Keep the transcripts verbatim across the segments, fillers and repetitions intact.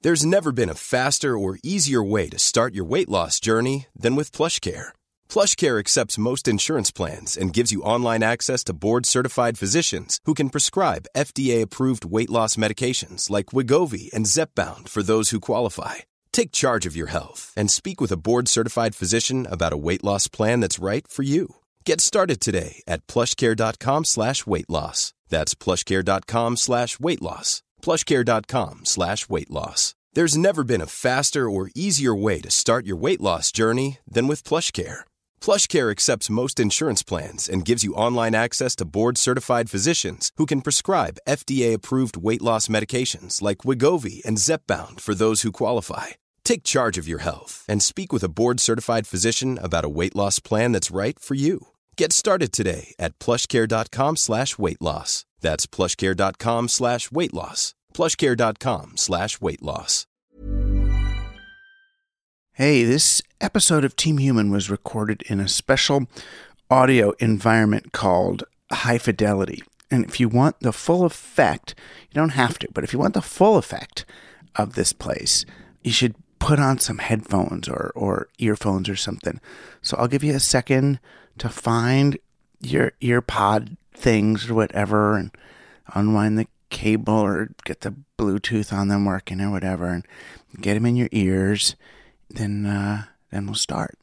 There's never been a faster or easier way to start your weight loss journey than with PlushCare. PlushCare accepts most insurance plans and gives you online access to board-certified physicians who can prescribe F D A-approved weight loss medications like Wegovy and Zepbound for those who qualify. Take charge of your health and speak with a board-certified physician about a weight loss plan that's right for you. Get started today at plushcare.com slash weight loss. That's plushcare.com slash weight loss. plushcare.com slash weight loss. There's never been a faster or easier way to start your weight loss journey than with PlushCare. PlushCare accepts most insurance plans and gives you online access to board-certified physicians who can prescribe F D A-approved weight loss medications like Wegovy and Zepbound for those who qualify. Take charge of your health and speak with a board-certified physician about a weight loss plan that's right for you. Get started today at plushcare.com slash weight loss. That's plushcare.com slash weight loss. plushcare.com slash weight loss. Hey, this episode of Team Human was recorded in a special audio environment called High Fidelity. And if you want the full effect, you don't have to, but if you want the full effect of this place, you should put on some headphones or, or earphones or something. So I'll give you a second to find your ear pod things or whatever and unwind the cable or get the Bluetooth on them working or whatever and get them in your ears. Then, uh, then we'll start.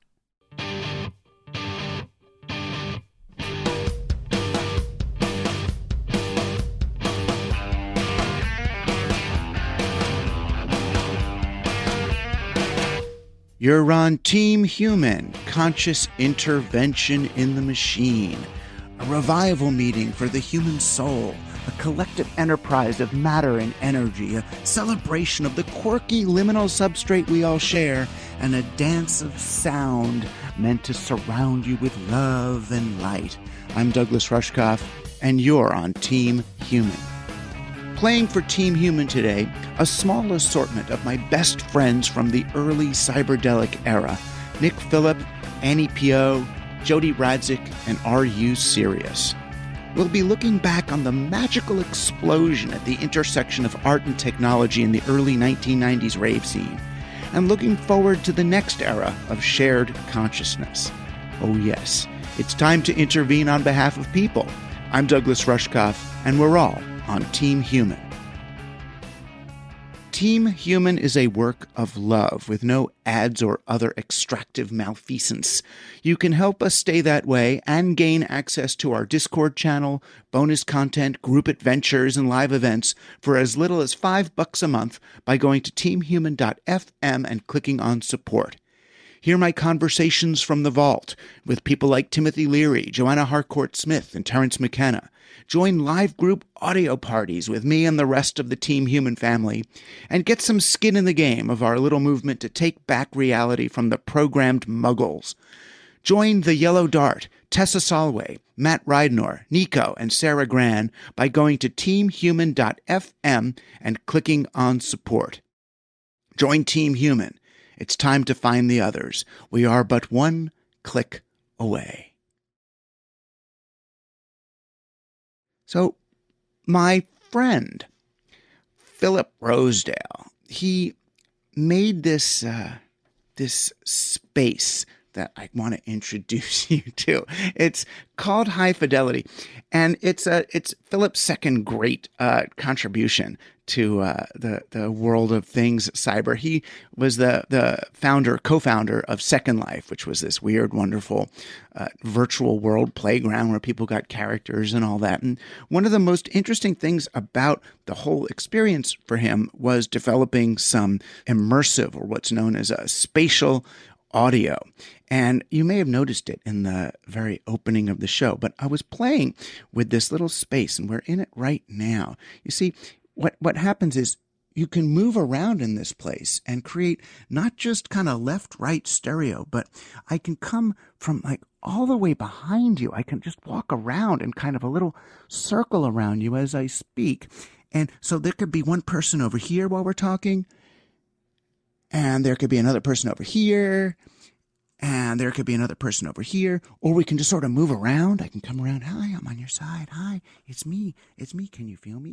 You're on Team Human, Conscious Intervention in the Machine, a revival meeting for the human soul, a collective enterprise of matter and energy, a celebration of the quirky liminal substrate we all share, and a dance of sound meant to surround you with love and light. I'm Douglas Rushkoff, and you're on Team Human. Playing for Team Human today, a small assortment of my best friends from the early cyberdelic era, Nick Phillip, Annie Pio, Jody Radzik, and R U Sirius. We'll be looking back on the magical explosion at the intersection of art and technology in the early nineteen nineties rave scene, and looking forward to the next era of shared consciousness. Oh yes, it's time to intervene on behalf of people. I'm Douglas Rushkoff, and we're all on Team Human. Team Human is a work of love with no ads or other extractive malfeasance. You can help us stay that way and gain access to our Discord channel, bonus content, group adventures, and live events for as little as five bucks a month by going to team human dot f m and clicking on support. Hear my conversations from the vault with people like Timothy Leary, Joanna Harcourt-Smith, and Terrence McKenna. Join live group audio parties with me and the rest of the Team Human family, and get some skin in the game of our little movement to take back reality from the programmed muggles. Join the Yellow Dart, Tessa Solway, Matt Rydnor, Nico, and Sarah Gran by going to team human dot f m and clicking on support. Join Team Human. It's time to find the others. We are but one click away. So, my friend, Philip Rosedale, he made this uh, this space that I want to introduce you to. It's called High Fidelity, and it's a it's Philip's second great uh, contribution to uh, the the world of things cyber. He was the the founder, co-founder of Second Life, which was this weird, wonderful uh, virtual world playground where people got characters and all that. And one of the most interesting things about the whole experience for him was developing some immersive, or what's known as a spatial audio. And you may have noticed it in the very opening of the show, but I was playing with this little space, and we're in it right now. You see, what what happens is you can move around in this place and create not just kind of left-right stereo, but I can come from like all the way behind you. I can just walk around in kind of a little circle around you as I speak. And so there could be one person over here while we're talking, and there could be another person over here, and there could be another person over here, or we can just sort of move around. I can come around. Hi, I'm on your side. Hi, it's me. It's me. Can you feel me?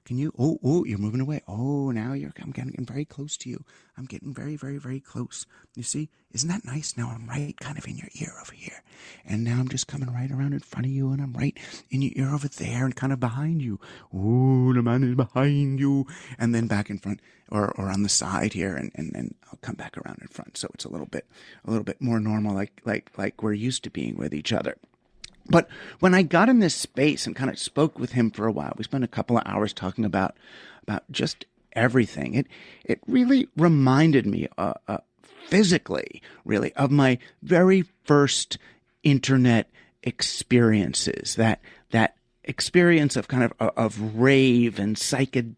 Can you? Oh, oh, you're moving away. Oh, now you're, I'm getting very close to you. I'm getting very, very, very close. You see? Isn't that nice? Now I'm right kind of in your ear over here. And now I'm just coming right around in front of you, and I'm right in your ear over there and kind of behind you. Oh, the man is behind you. And then back in front or, or on the side here, and, and then I'll come back around in front. So it's a little bit, a little bit more normal, like, like, like we're used to being with each other. But when I got in this space and kind of spoke with him for a while, we spent a couple of hours talking about about just everything. It it really reminded me uh, uh, physically, really, of my very first internet experiences. That that experience of kind of of rave and psychedelic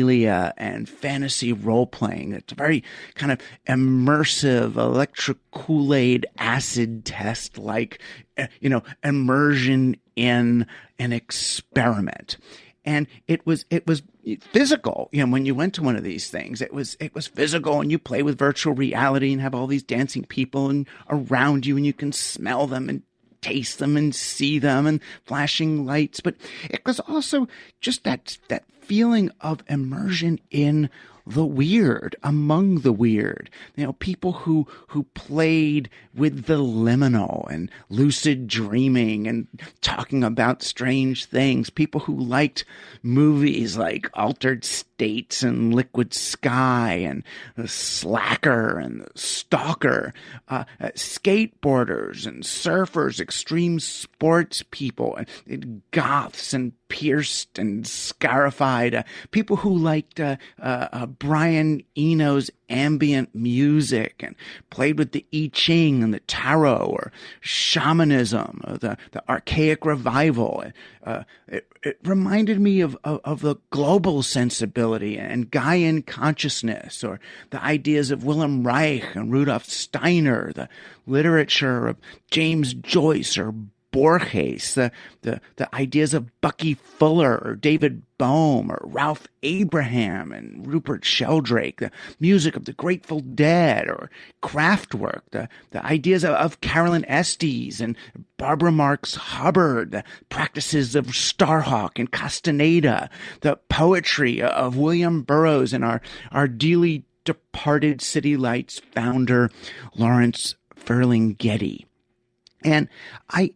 and fantasy role-playing. It's a very kind of immersive, electric Kool-Aid acid test, like, you know, immersion in an experiment. And it was, it was physical. You know, when you went to one of these things, it was, it was physical, and you play with virtual reality and have all these dancing people and around you, and you can smell them and taste them and see them and flashing lights. But it was also just that, that feeling of immersion in the weird, among the weird. You know, people who who played with the liminal and lucid dreaming and talking about strange things. People who liked movies like Altered States and Liquid Sky and The Slacker and The Stalker. Uh, uh, skateboarders and surfers, extreme sports people, and, and goths and pierced and scarified. Uh, people who liked uh, uh, uh, Brian Eno's ambient music and played with the I Ching and the tarot, or shamanism, or the, the archaic revival. Uh, it, it reminded me of, of, of the global sensibility and Gaian consciousness, or the ideas of Wilhelm Reich and Rudolf Steiner, the literature of James Joyce or Borges, the, the, the ideas of Bucky Fuller or David Bohm or Ralph Abraham and Rupert Sheldrake, the music of the Grateful Dead or Kraftwerk, the, the ideas of, of Carolyn Estes and Barbara Marx Hubbard, the practices of Starhawk and Castaneda, the poetry of William Burroughs and our, our dearly departed City Lights founder, Lawrence Ferlinghetti. And I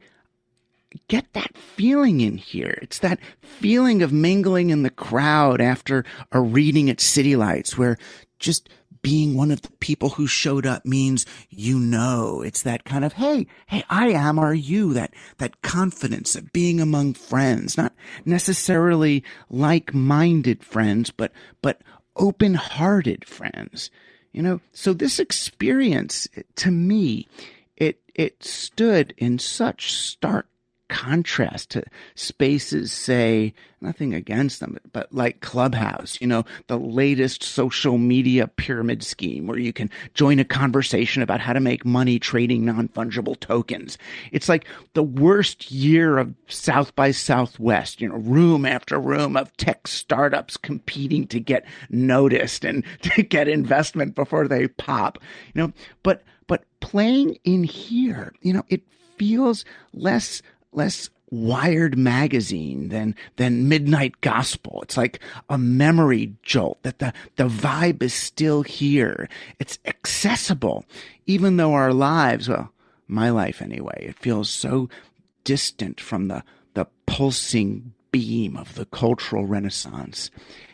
get that feeling in here. It's that feeling of mingling in the crowd after a reading at City Lights, where just being one of the people who showed up means you know. It's that kind of, hey, hey, I am, are you? That, that confidence of being among friends, not necessarily like-minded friends, but, but open-hearted friends. You know, so this experience, to me, it, it stood in such stark contrast to spaces, say, nothing against them, but like Clubhouse, you know, the latest social media pyramid scheme where you can join a conversation about how to make money trading non-fungible tokens. It's like the worst year of South by Southwest, you know, room after room of tech startups competing to get noticed and to get investment before they pop, you know, but, but playing in here, you know, it feels less less Wired magazine than than Midnight Gospel. It's like a memory jolt that the, the vibe is still here. It's accessible, even though our lives, well, my life anyway, it feels so distant from the, the pulsing beam of the cultural renaissance.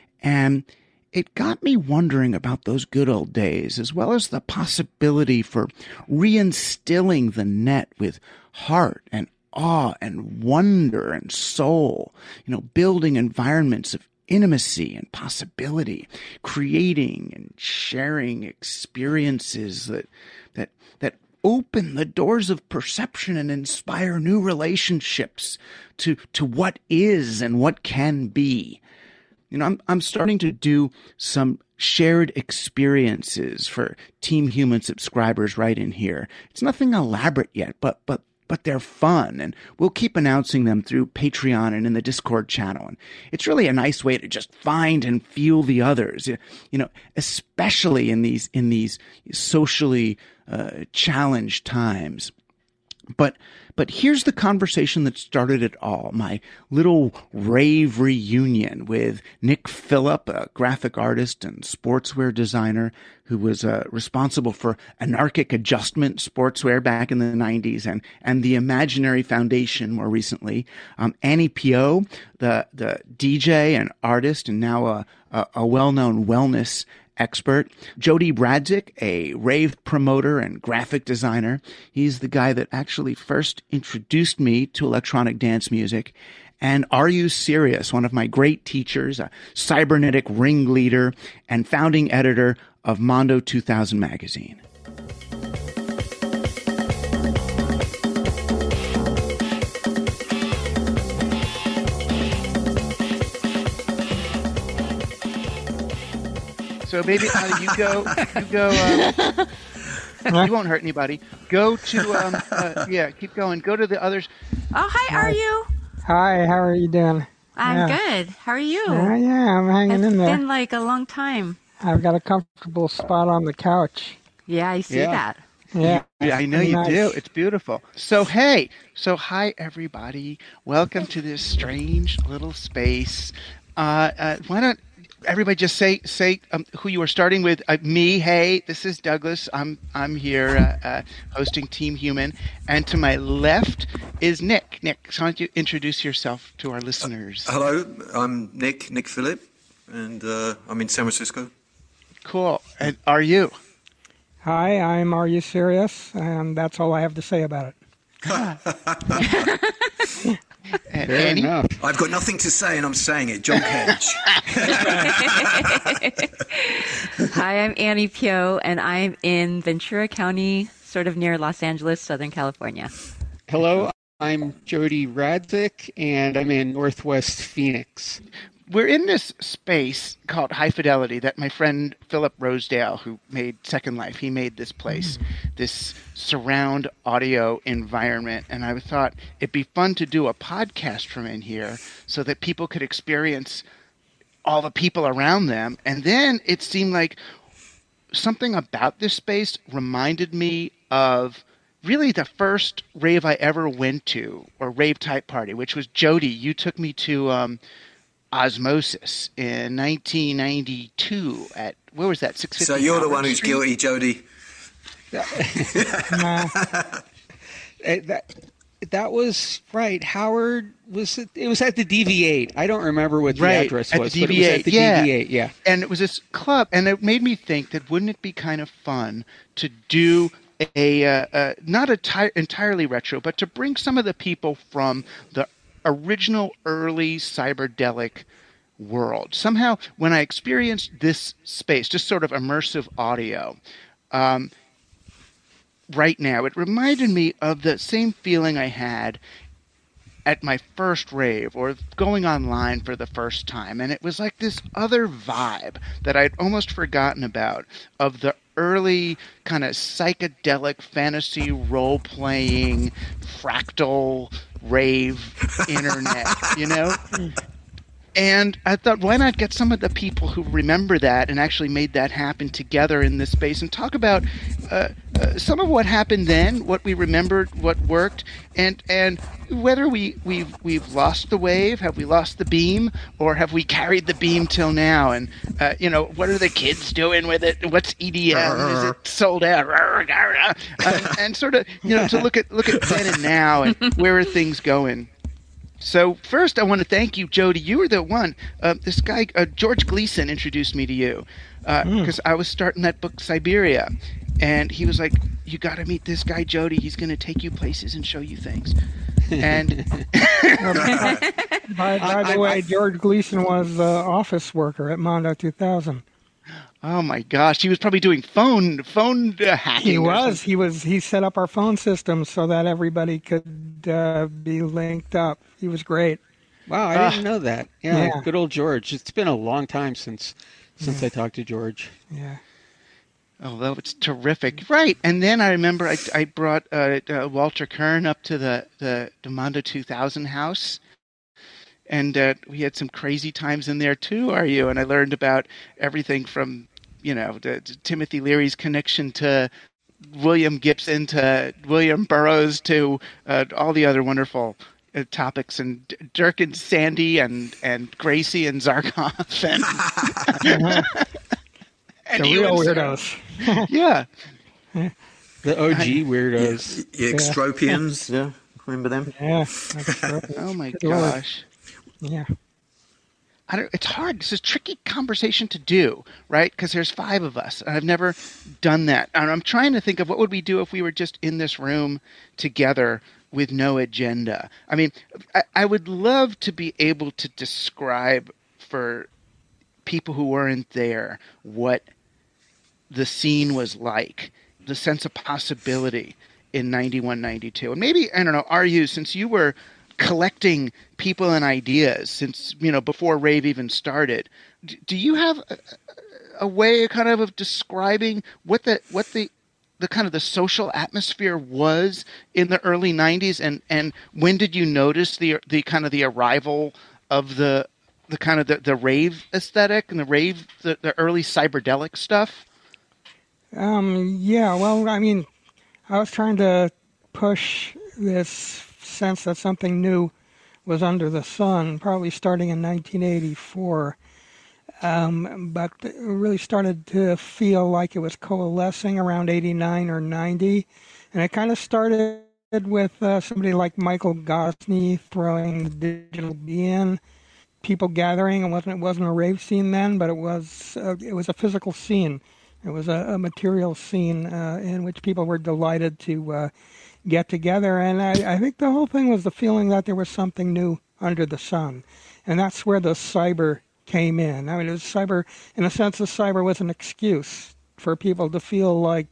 And it got me wondering about those good old days, as well as the possibility for reinstilling the net with heart and awe and wonder and soul, you know, building environments of intimacy and possibility, creating and sharing experiences that that that open the doors of perception and inspire new relationships to to what is and what can be. You know, I'm I'm starting to do some shared experiences for Team Human subscribers right in here. It's nothing elaborate yet, but but but they're fun, and we'll keep announcing them through Patreon and in the Discord channel. And it's really a nice way to just find and feel the others, you know, especially in these in these socially uh, challenged times. But but here's the conversation that started it all. My little rave reunion with Nick Phillip, a graphic artist and sportswear designer who was uh, responsible for Anarchic Adjustment sportswear back in the nineties, and and the Imaginary Foundation more recently. Um, Annie Pio, the the D J and artist, and now a a, a well-known wellness expert. Jody Radzik, a rave promoter and graphic designer. He's the guy that actually first introduced me to electronic dance music. And Are You Serious, one of my great teachers, a cybernetic ringleader and founding editor of Mondo two thousand magazine. So, baby, uh, you go, you go, uh, you won't hurt anybody. Go to, um, uh, yeah, keep going. Go to the others. Oh, hi, hi. Are you? Hi, how are you doing? I'm yeah. good. How are you? Uh, yeah, I'm hanging it's in there. It's been like a long time. I've got a comfortable spot on the couch. Yeah, I see yeah. that. Yeah, yeah I know you nice. do. It's beautiful. So, hey, so hi, everybody. Welcome to this strange little space. Uh, uh, why don't everybody just say say um, who you are starting with? Uh, me. Hey, this is Douglas. I'm I'm here uh, uh, hosting Team Human, and to my left is Nick. Nick, why don't you introduce yourself to our listeners? Uh, hello, I'm Nick Nick Phillip, and uh, I'm in San Francisco. Cool. And are you? Hi, I'm Are You Serious? And that's all I have to say about it. And Fair Annie? enough. I've got nothing to say, and I'm saying it. John Cage. Hi, I'm Annie Pio, and I'm in Ventura County, sort of near Los Angeles, Southern California. Hello, I'm Jody Radzik, and I'm in Northwest Phoenix. We're in this space called High Fidelity that my friend Philip Rosedale, who made Second Life, he made this place, this surround audio environment. And I thought it'd be fun to do a podcast from in here so that people could experience all the people around them. And then it seemed like something about this space reminded me of really the first rave I ever went to, or rave type party, which was Jody. You took me to um, Osmosis in nineteen ninety-two at, where was that, six fifty So you're the Howard one who's Street? guilty, Jody. Nah. that that was right. Howard was it, it was at the D V eight. I don't remember what the Right, address at was, the but it was at the yeah. D V eight. Yeah, And it was this club, and it made me think that wouldn't it be kind of fun to do a uh, uh, not a ti- entirely retro, but to bring some of the people from the original early cyberdelic world. Somehow, when I experienced this space, just sort of immersive audio, um, right now, it reminded me of the same feeling I had at my first rave or going online for the first time. And it was like this other vibe that I'd almost forgotten about, of the early kind of psychedelic fantasy role-playing fractal rave internet, you know? And I thought, why not get some of the people who remember that and actually made that happen together in this space and talk about uh, uh, some of what happened then, what we remembered, what worked, and and whether we, we've, we've lost the wave, have we lost the beam, or have we carried the beam till now? And, uh, you know, what are the kids doing with it? What's E D M? Is it sold out? and, and sort of, you know, to look at look at then and now and where are things going. So first, I want to thank you, Jody. You were the one. Uh, this guy, uh, George Gleason, introduced me to you because uh, mm. I was starting that book, Siberia, and he was like, "You got to meet this guy, Jody. He's going to take you places and show you things." And by, by the I, way, I, George Gleason was the uh, office worker at Mondo two thousand. Oh my gosh, he was probably doing phone phone uh, hacking. He was. He was. He set up our phone system so that everybody could uh, be linked up. He was great. Wow, I uh, didn't know that. Yeah, yeah, good old George. It's been a long time since since yeah. I talked to George. Yeah. Although it's terrific, right? And then I remember I, I brought uh, uh, Walter Kern up to the the, the Mondo two thousand house. And uh, we had some crazy times in there too, are you? And I learned about everything from, you know, the, the Timothy Leary's connection to William Gibson to William Burroughs to uh, all the other wonderful uh, topics, and D- Dirk and Sandy and, and Gracie and Zarkov and, and the real weirdos. Yeah. The O G weirdos. The Extropians, yeah. Remember them? Yeah. That's right. Oh my Good Lord. gosh. Yeah. I don't, it's hard. This is a tricky conversation to do, right? Because there's five of us, and I've never done that. And I'm trying to think of what would we do if we were just in this room together with no agenda. I mean, I, I would love to be able to describe for people who weren't there what the scene was like, the sense of possibility in ninety-one, ninety-two. And maybe, I don't know, are you, since you were collecting people and ideas since, you know, before rave even started, do you have a, a way kind of of describing what the what the the kind of the social atmosphere was in the early nineties, and and when did you notice the the kind of the arrival of the the kind of the, the rave aesthetic and the rave the, the early cyberdelic stuff? Um, yeah, well, I mean, I was trying to push this sense that something new was under the sun, probably starting in nineteen eighty-four. Um, but it really started to feel like it was coalescing around eighty-nine or ninety. And it kind of started with uh, somebody like Michael Gosney throwing the digital bee in, people gathering. It wasn't, it wasn't a rave scene then, but it was, uh, it was a physical scene. It was a, a material scene uh, in which people were delighted to uh, get together. And I, I think the whole thing was the feeling that there was something new under the sun. And that's where the cyber came in. I mean, it was cyber, in a sense, the cyber was an excuse for people to feel like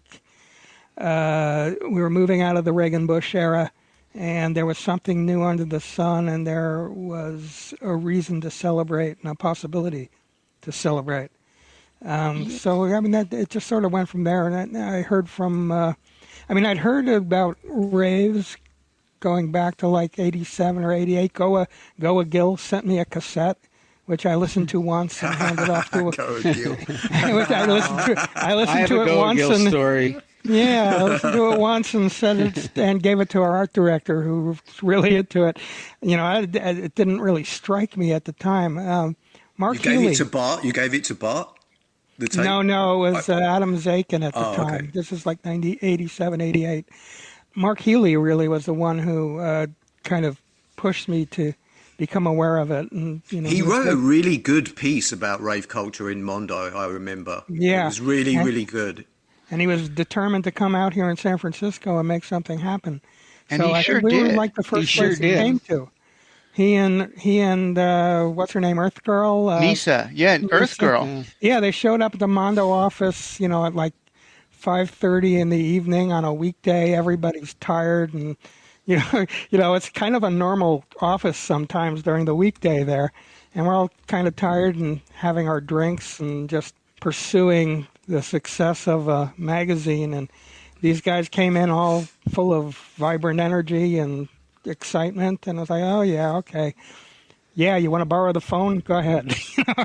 uh, we were moving out of the Reagan-Bush era, and there was something new under the sun, and there was a reason to celebrate and a possibility to celebrate. Um, so, I mean, that it just sort of went from there. And I, I heard from, uh, I mean, I'd heard about raves going back to like eighty-seven or eighty-eight. Goa, Goa Gill sent me a cassette, which I listened to once and handed off to a... Goa Gill. which I listened to, I listened I have to a it Goa once. Gill and, story. Yeah, I listened to it once and said it, and gave it to our art director, who was really into it. You know, I, it didn't really strike me at the time. Um, Mark You gave Healy. it to Bart? You gave it to Bart? The tape? No, no, it was uh, Adam Zakin at the Oh, time. okay. This is like ninety, eighty-seven, eighty-eight. Mark Healy really was the one who uh, kind of pushed me to become aware of it. And you know, He was wrote a like- really good piece about rave culture in Mondo, I remember. Yeah. It was really, And- really good. and he was determined to come out here in San Francisco and make something happen. And so he I sure think we were did. like the first He sure place he did. came to. He and he and uh, what's her name, Earth Girl. Uh, Nisa, yeah, and Earth Nisa. Girl. Yeah. Yeah, they showed up at the Mondo office, you know, at like five thirty in the evening on a weekday. Everybody's tired, and you know, you know, it's kind of a normal office sometimes during the weekday there, and we're all kind of tired and having our drinks and just pursuing the success of a magazine. And these guys came in all full of vibrant energy and excitement, and I was like, oh yeah, okay. Yeah, you want to borrow the phone? Go ahead.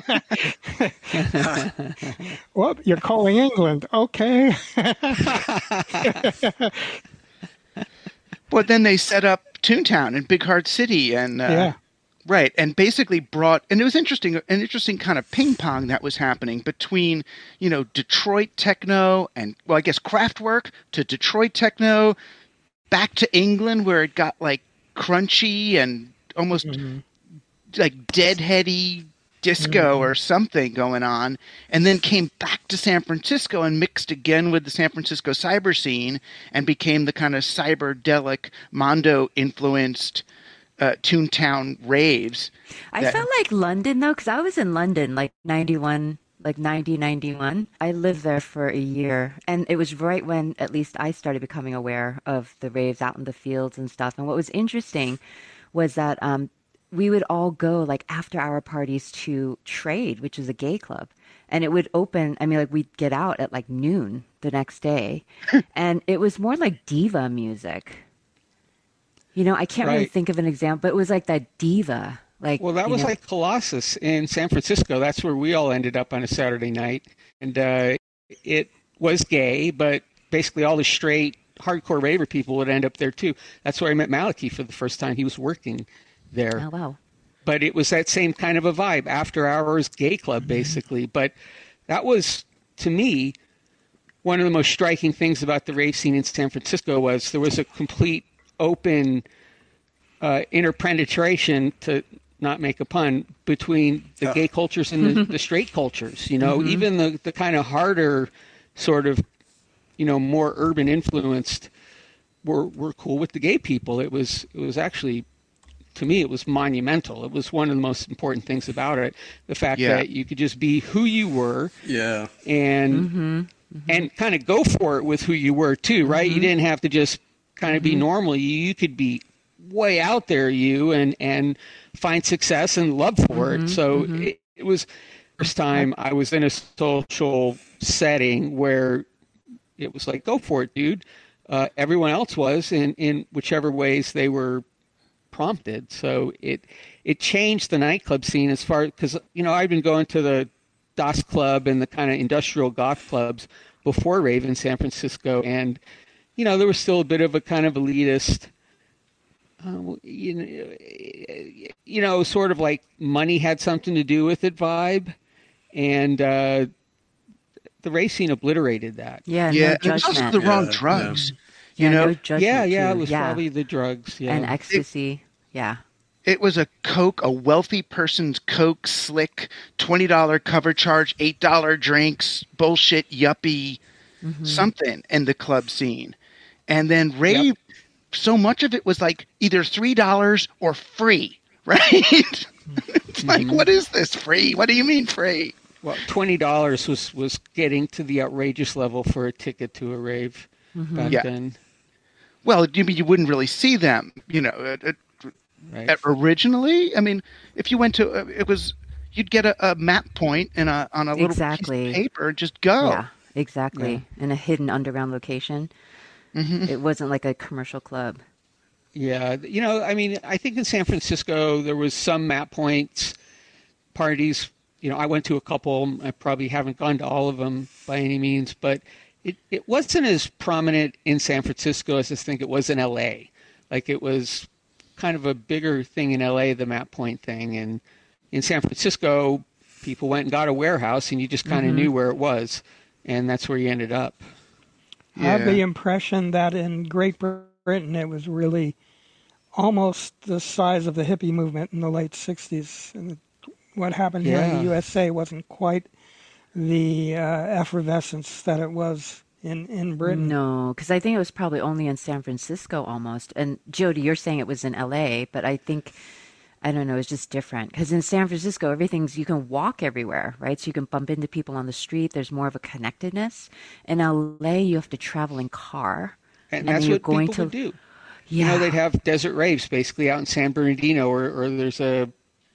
Well, you're calling England. Okay. Well, then they set up Toontown in Big Heart City, and uh, Yeah. right, and basically brought, and it was interesting, an interesting kind of ping pong that was happening between, you know, Detroit techno and, well, I guess Kraftwerk to Detroit techno, back to England where it got like crunchy and almost like deadheady disco or something going on, and then came back to San Francisco and mixed again with the San Francisco cyber scene and became the kind of cyberdelic, Mondo influenced uh, Toontown raves. I that- felt like London though, because I was in London like ninety-one, like ninety, ninety-one. I lived there for a year, and it was right when at least I started becoming aware of the raves out in the fields and stuff. And what was interesting was that um, we would all go like after hour parties to Trade, which is a gay club. And it would open, I mean, like we'd get out at like noon the next day. And it was more like diva music. You know, I can't really Right. think of an example, but it was like that diva. Like, Well, that you was know- like Colossus in San Francisco. That's where we all ended up on a Saturday night. And uh, it was gay, but basically all the straight hardcore raver people would end up there too. That's where I met Malachi for the first time. He was working there. Oh, wow. But it was that same kind of a vibe, after hours gay club, basically. But that was, to me, one of the most striking things about the rave scene in San Francisco was there was a complete open uh, interpenetration, to not make a pun, between the gay cultures and the, the straight cultures. You know, mm-hmm. even the, the kind of harder sort of, you know, more urban influenced were were cool with the gay people. It was it was actually, to me, it was monumental. It was one of the most important things about it. The fact Yeah. that you could just be who you were. Yeah. And Mm-hmm. Mm-hmm. and kind of go for it with who you were too, right? Mm-hmm. You didn't have to just kind of be normal. You, you could be way out there, you, and, and find success and love for Mm-hmm. it. So Mm-hmm. it, it was the first time I was in a social setting where it was like, go for it, dude. Uh, everyone else was in, in whichever ways they were prompted. So it it changed the nightclub scene as far, because, you know, I've been going to the Das Club and the kind of industrial goth clubs before rave in San Francisco, and you know there was still a bit of a kind of elitist, uh, you know, you know, sort of like money had something to do with it vibe, and uh, the rave scene obliterated that. Yeah, Yeah, no and it's also judgment. the wrong Yeah, drugs. yeah, You know, no judgment Yeah, yeah, too. it was yeah. probably the drugs. Yeah, And ecstasy. yeah. it was a Coke, a wealthy person's Coke, slick, twenty dollars cover charge, eight dollars drinks, bullshit, yuppie, Mm-hmm. something in the club scene. And then rave, so much of it was like either three dollars or free, right? It's like, Mm-hmm. what is this free? What do you mean free? well, twenty dollars was was getting to the outrageous level for a ticket to a rave back Yeah. then. Well, you mean you wouldn't really see them, you know, uh, uh, Right. uh, originally. I mean, if you went to, uh, it was, you'd get a, a map point in a, on a little Exactly. piece of paper and just go. Yeah, exactly. In a hidden underground location. Mm-hmm. It wasn't like a commercial club. Yeah, you know, I mean, I think in San Francisco there was some map points, parties. You know, I went to a couple. I probably haven't gone to all of them by any means, but it, it wasn't as prominent in San Francisco as I think it was in L A. Like it was kind of a bigger thing in L A, the map point thing, and in San Francisco, people went and got a warehouse, and you just kind of knew where it was, and that's where you ended up. I have the Yeah. impression that in Great Britain it was really almost the size of the hippie movement in the late sixties. And what happened here in Yeah. the U S A wasn't quite the uh, effervescence that it was in, in Britain. No, because I think it was probably only in San Francisco almost. And Jody, you're saying it was in L A, but I think, I don't know, it's just different. Because in San Francisco, everything's, you can walk everywhere, right? So you can bump into people on the street. There's more of a connectedness. In L A, you have to travel in car. And, then that's you're what going people to, would do. Yeah. You know, they'd have desert raves basically out in San Bernardino, or, or there's a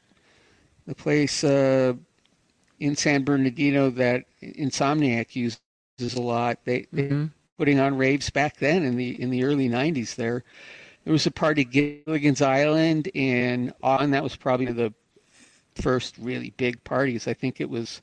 the place uh, in San Bernardino that Insomniac uses a lot. They they Mhm. putting on raves back then in the in the early nineties. There, there was a party Gilligan's Island in on that was probably the first really big parties. I think it was,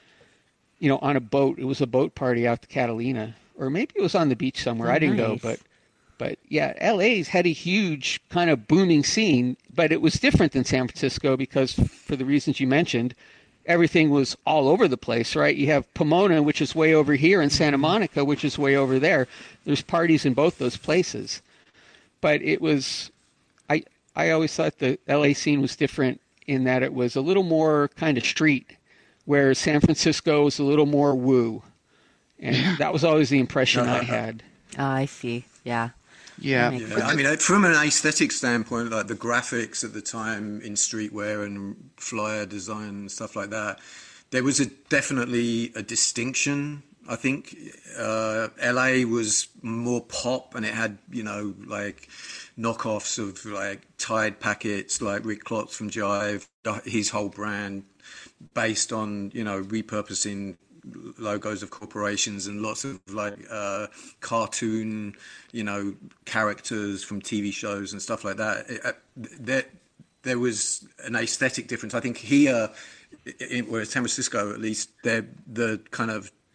you know, on a boat. It was a boat party out to Catalina, or maybe it was on the beach somewhere. Oh, I didn't go, nice. but. But yeah, L A's had a huge kind of booming scene, but it was different than San Francisco because, for the reasons you mentioned, everything was all over the place, right? You have Pomona, which is way over here, and Santa Monica, which is way over there. There's parties in both those places. But it was, I I always thought the L A scene was different in that it was a little more kind of street, whereas San Francisco was a little more woo. And that was always the impression I had. Oh, I see. Yeah. Yeah. That makes Yeah, I mean, uh, from an aesthetic standpoint, like the graphics at the time in streetwear and flyer design and stuff like that, there was a definitely a distinction. I think uh, L A was more pop, and it had, you know, like knockoffs of like Tide packets, like Rick Klotz from Jive, his whole brand based on, you know, repurposing logos of corporations and lots of like uh, cartoon, you know, characters from T V shows and stuff like that. It, uh, there, there was an aesthetic difference. I think here, in, in San Francisco at least, there the kind of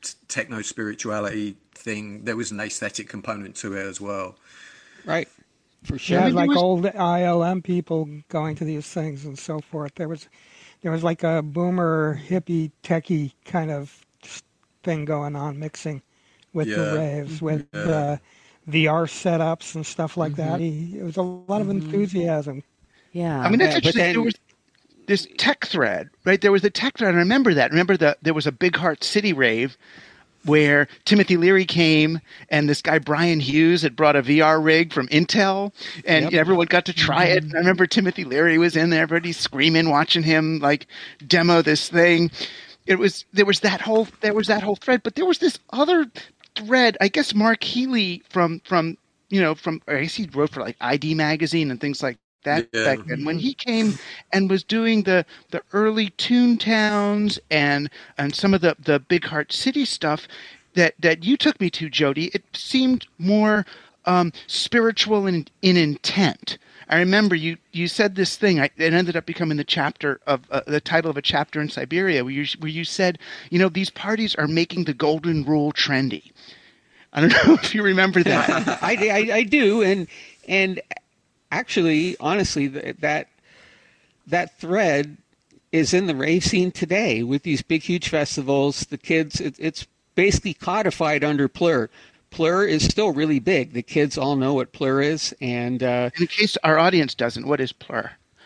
techno spirituality thing, there was an aesthetic component to it as well. Right, for sure. Yeah, I mean, like was... old I L M people going to these things and so forth. There was, there was like a boomer hippie techie kind of thing going on, mixing with yeah. the raves, with yeah. uh, V R setups and stuff like mm-hmm. that. He, it was a lot of mm-hmm. enthusiasm. Yeah, I mean, that's yeah, actually then... there was this tech thread, right? There was a tech thread. I remember that. Remember that there was a Big Heart City rave where Timothy Leary came, and this guy Brian Hughes had brought a V R rig from Intel, and yep. everyone got to try it. And I remember Timothy Leary was in there, everybody screaming, watching him like demo this thing. It was there was that whole there was that whole thread, but there was this other thread. I guess Mark Healy from from you know from or I guess he wrote for like I D magazine and things like that yeah. back then. When he came and was doing the the early Toontowns and and some of the the Big Heart City stuff that that you took me to, Jody, it seemed more um, spiritual in in intent. I remember you, you said this thing. I, it ended up becoming the chapter of uh, the title of a chapter in Siberia, where you where you said, you know, these parties are making the golden rule trendy. I don't know if you remember that. I, I, I do, and and actually, honestly, that that thread is in the rave scene today with these big, huge festivals. The kids, it, it's basically codified under Plur. Plur is still really big. The kids all know what Plur is. And uh, in case our audience doesn't, what is Plur?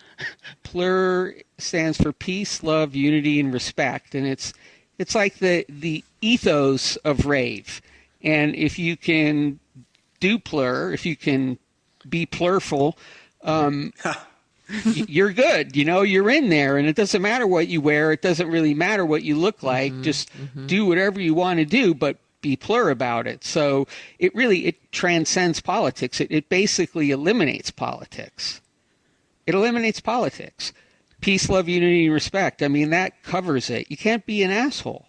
Plur stands for peace, love, unity, and respect. And it's it's like the, the ethos of rave. And if you can do Plur, if you can be plurful, um, you're good. You know, you're in there. And it doesn't matter what you wear. It doesn't really matter what you look like. Mm-hmm, Just mm-hmm. do whatever you want to do, but be Plur about it. So it really, it transcends politics. It, it basically eliminates politics. It eliminates politics. Peace, love, unity, and respect. I mean, that covers it. You can't be an asshole.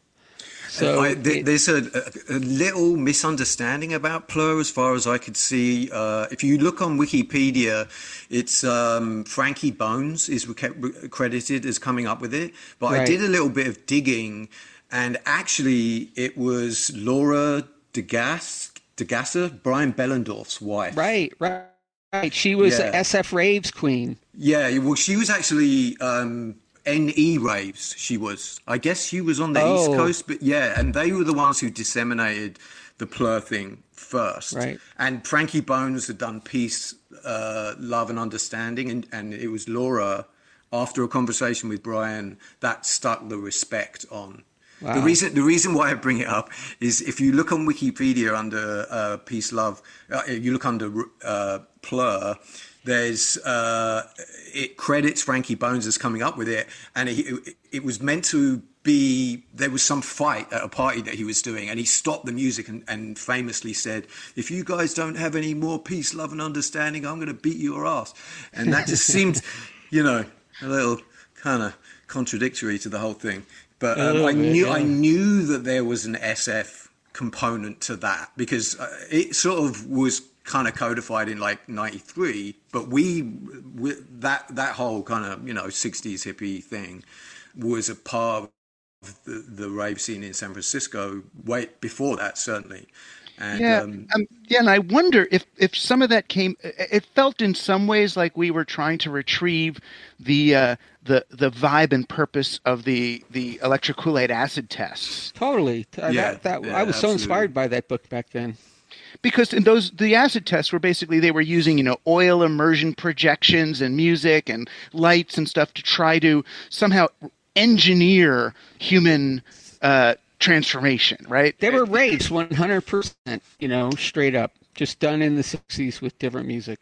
So I, th- there's a, a little misunderstanding about Plur as far as I could see. Uh, if you look on Wikipedia, it's um, Frankie Bones is re- credited as coming up with it. But right. I did a little bit of digging, and actually it was Laura Degas, Degasser, Brian Bellendorf's wife. Right, right. Right. She was yeah. S F Raves queen. Yeah, well, she was actually... Um, N E raves, she was. I guess she was on the oh. East Coast, but yeah, and they were the ones who disseminated the Plur thing first. Right. And Frankie Bones had done Peace, uh, Love and Understanding, and, and it was Laura, after a conversation with Brian, that stuck the respect on. Wow. The reason the reason why I bring it up is if you look on Wikipedia under uh, Peace, Love, uh, you look under uh, Plur, there's uh, it credits Frankie Bones as coming up with it, and it, it was meant to be. There was some fight at a party that he was doing, and he stopped the music and, and famously said, "If you guys don't have any more peace, love, and understanding, I'm going to beat your ass." And that just seemed, you know, a little kind of contradictory to the whole thing. But um, I knew yeah. I knew that there was an S F component to that because uh, it sort of was kind of codified in like ninety-three, but we, we that that whole kind of, you know, sixties hippie thing was a part of the, the rave scene in San Francisco way before that, certainly. And, yeah, um, um, yeah, and I wonder if, if some of that came. It felt in some ways like we were trying to retrieve the uh, the the vibe and purpose of the the electric Kool-Aid acid tests. Totally, yeah, that, that yeah, I was absolutely. so inspired by that book back then. Because in those, the acid tests were basically, they were using, you know, oil immersion projections and music and lights and stuff to try to somehow engineer human uh, transformation, right? They were raves one hundred percent, you know, straight up, just done in the sixties with different music.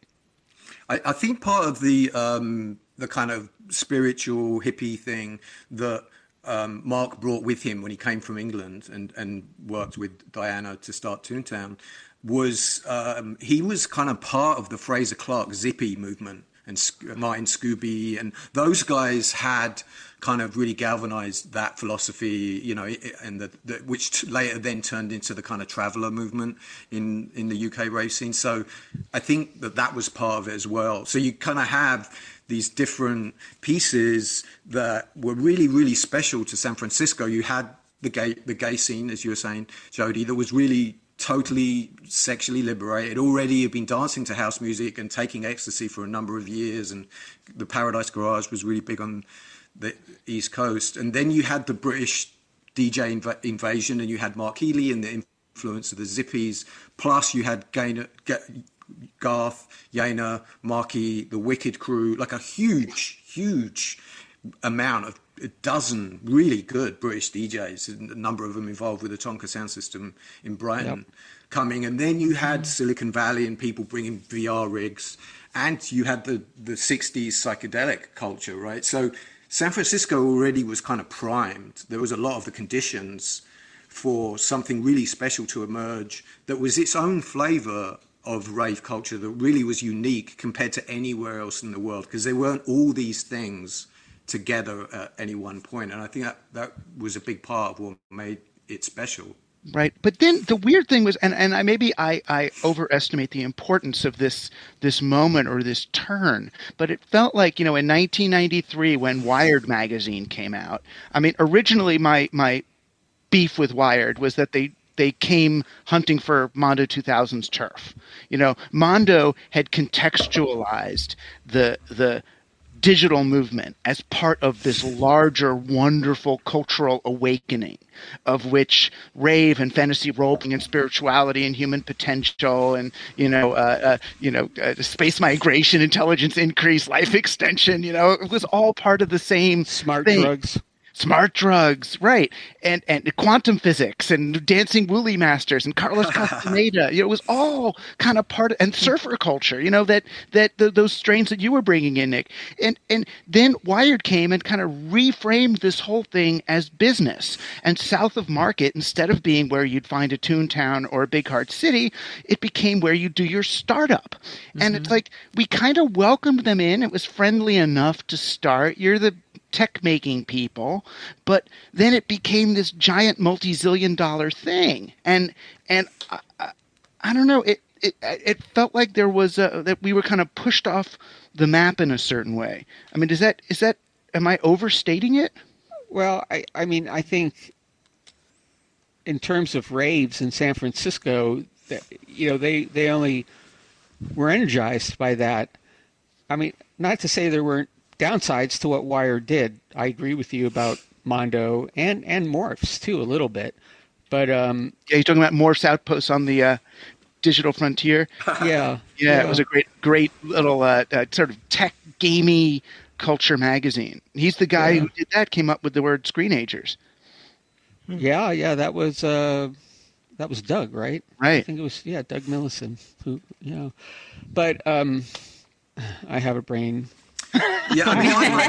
I, I think part of the um, the kind of spiritual hippie thing that um, Mark brought with him when he came from England and, and worked with Diana to start Toontown was um, he was kind of part of the Fraser Clark Zippy movement, and Martin Scooby, and those guys had kind of really galvanized that philosophy, you know, and the, the, which later then turned into the kind of traveler movement in, in the U K rave scene. So I think that that was part of it as well. So you kind of have these different pieces that were really, really special to San Francisco. You had the gay the gay scene, as you were saying, Jody, that was really totally sexually liberated. Already had been dancing to house music and taking ecstasy for a number of years, and the Paradise Garage was really big on the East Coast. And then you had the British D J inv- invasion, and you had Mark Healy and the influence of the Zippies, plus you had Gaynor, G- Garth, Yaner, Marky, the Wicked Crew, like a huge, huge amount of a dozen really good British D Js, and a number of them involved with the Tonka sound system in Brighton yep. coming. And then you had Silicon Valley and people bringing V R rigs, and you had the, the sixties psychedelic culture, right? So San Francisco already was kind of primed. There was a lot of the conditions for something really special to emerge that was its own flavor of rave culture that really was unique compared to anywhere else in the world, because there weren't all these things together at any one point. And I think that that was a big part of what made it special. Right. But then the weird thing was, and, and I maybe I, I overestimate the importance of this this moment or this turn, but it felt like, you know, in nineteen ninety-three when Wired magazine came out, I mean, originally my my beef with Wired was that they they came hunting for Mondo two thousand's turf. You know, Mondo had contextualized the the digital movement as part of this larger, wonderful cultural awakening, of which rave and fantasy role-playing and spirituality and human potential and, you know, uh, uh, you know, uh, space migration, intelligence increase, life extension, you know, it was all part of the same smart thing. drugs. Smart drugs, right, and and quantum physics and dancing Wooly Masters and Carlos Castaneda. You know, it was all kind of part of, and surfer culture. You know, that that the, those strains that you were bringing in, Nick, and and then Wired came and kind of reframed this whole thing as business. And south of Market, instead of being where you'd find a Toontown or a Big Heart City, it became where you do your startup. Mm-hmm. And it's like we kind of welcomed them in. It was friendly enough to start. You're the tech-making people, but then it became this giant multi-zillion dollar thing, and and I, I, I don't know. It, it it felt like there was a, that we were kind of pushed off the map in a certain way. I mean, is that is that am I overstating it? Well, I I mean, I think in terms of raves in San Francisco, that, you know, they they only were energized by that. I mean, not to say there weren't downsides to what Wired did. I agree with you about Mondo and, and Morphs too, a little bit. But um, yeah, you're talking about Morphs Outposts on the uh, digital frontier. Yeah, yeah, yeah, it was a great, great little uh, uh, sort of tech gamey culture magazine. He's the guy yeah. who did that. Came up with the word screenagers. Yeah, yeah, that was uh, that was Doug, right? Right. I think it was yeah, Doug Millison. Who you know, but um, I have a brain. Yeah, I mean, I,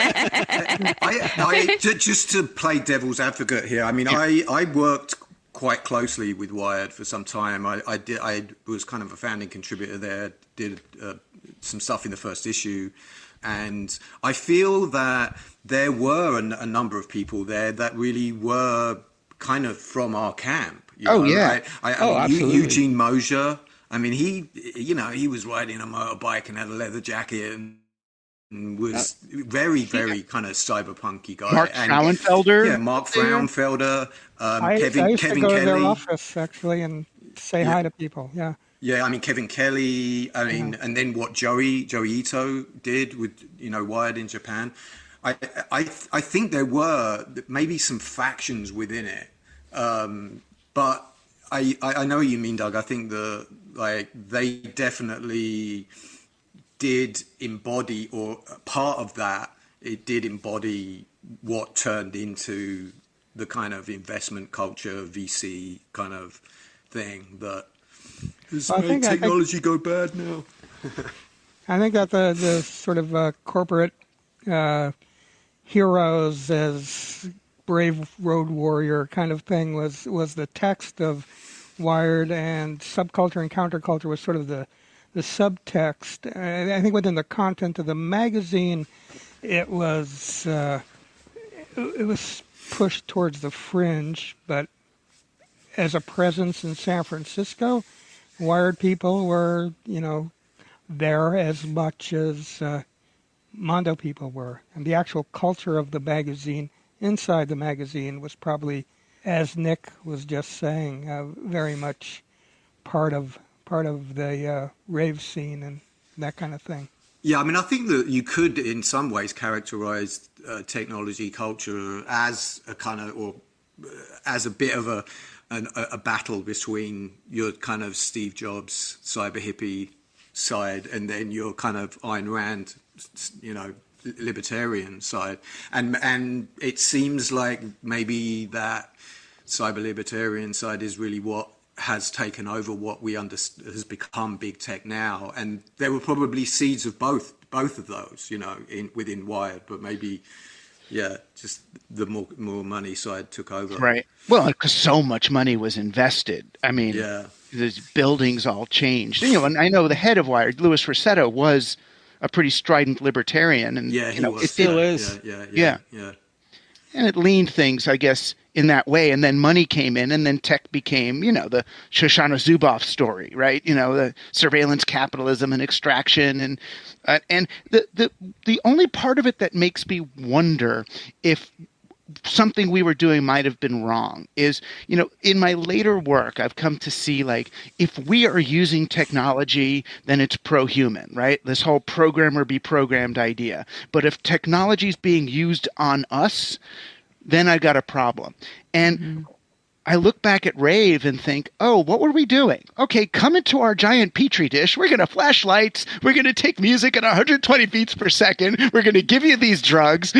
I, I, I, I, just to play devil's advocate here, I mean, I, I worked quite closely with Wired for some time. I, I did, I was kind of a founding contributor there, did uh, some stuff in the first issue, and I feel that there were a, a number of people there that really were kind of from our camp. You oh know? yeah, I, I, oh I mean, absolutely. Eugene Mosier. I mean, he, you know, he was riding a motorbike and had a leather jacket and was very, very yeah. kind of cyberpunky guy. Mark and, Frauenfelder. Yeah, Mark Frauenfelder. Um, I, Kevin, I used Kevin to go Kelly. to their office, actually, and say yeah. hi to people, yeah. Yeah, I mean, Kevin Kelly, I mean, yeah. and then what Joey, Joey Ito did with, you know, Wired in Japan. I, I, I think there were maybe some factions within it. Um, but I, I know what you mean, Doug. I think the, like, they definitely did embody, or part of that, it did embody what turned into the kind of investment culture, V C kind of thing that has well, made think, technology think, go bad now. I think that the, the sort of uh, corporate uh, heroes as brave road warrior kind of thing was, was the text of Wired, and subculture and counterculture was sort of the the subtext. I think within the content of the magazine, it was uh, it was pushed towards the fringe, but as a presence in San Francisco, Wired people were, you know, there as much as uh, Mondo people were. And the actual culture of the magazine, inside the magazine, was probably as Nick was just saying, uh, very much part of part of the uh, rave scene and that kind of thing. Yeah, I mean, I think that you could, in some ways, characterize uh, technology culture as a kind of, or uh, as a bit of a, an, a battle between your kind of Steve Jobs cyber hippie side and then your kind of Ayn Rand, you know, libertarian side. And and it seems like maybe that cyber libertarian side is really what has taken over what we understand has become big tech now, and there were probably seeds of both both of those, you know, in within Wired, but maybe, yeah, just the more more money side took over. Right. Well, because so much money was invested. I mean, yeah, the buildings all changed. You know, and I know the head of Wired, Louis Rossetto, was a pretty strident libertarian, and yeah, he you know, was. it still did, is. Yeah, yeah, yeah, yeah, yeah. And it leaned things, I guess, in that way. And then money came in, and then tech became, you know, the Shoshana Zuboff story, right? You know, the surveillance capitalism and extraction. And uh, and the, the the only part of it that makes me wonder if something we were doing might have been wrong is, you know, in my later work, I've come to see, like, if we are using technology, then it's pro-human, right? This whole programmer be programmed idea. But if technology is being used on us, then I got a problem. And mm-hmm. I look back at Rave and think, oh, what were we doing? Okay, come into our giant Petri dish. We're going to flash lights. We're going to take music at one hundred twenty beats per second. We're going to give you these drugs.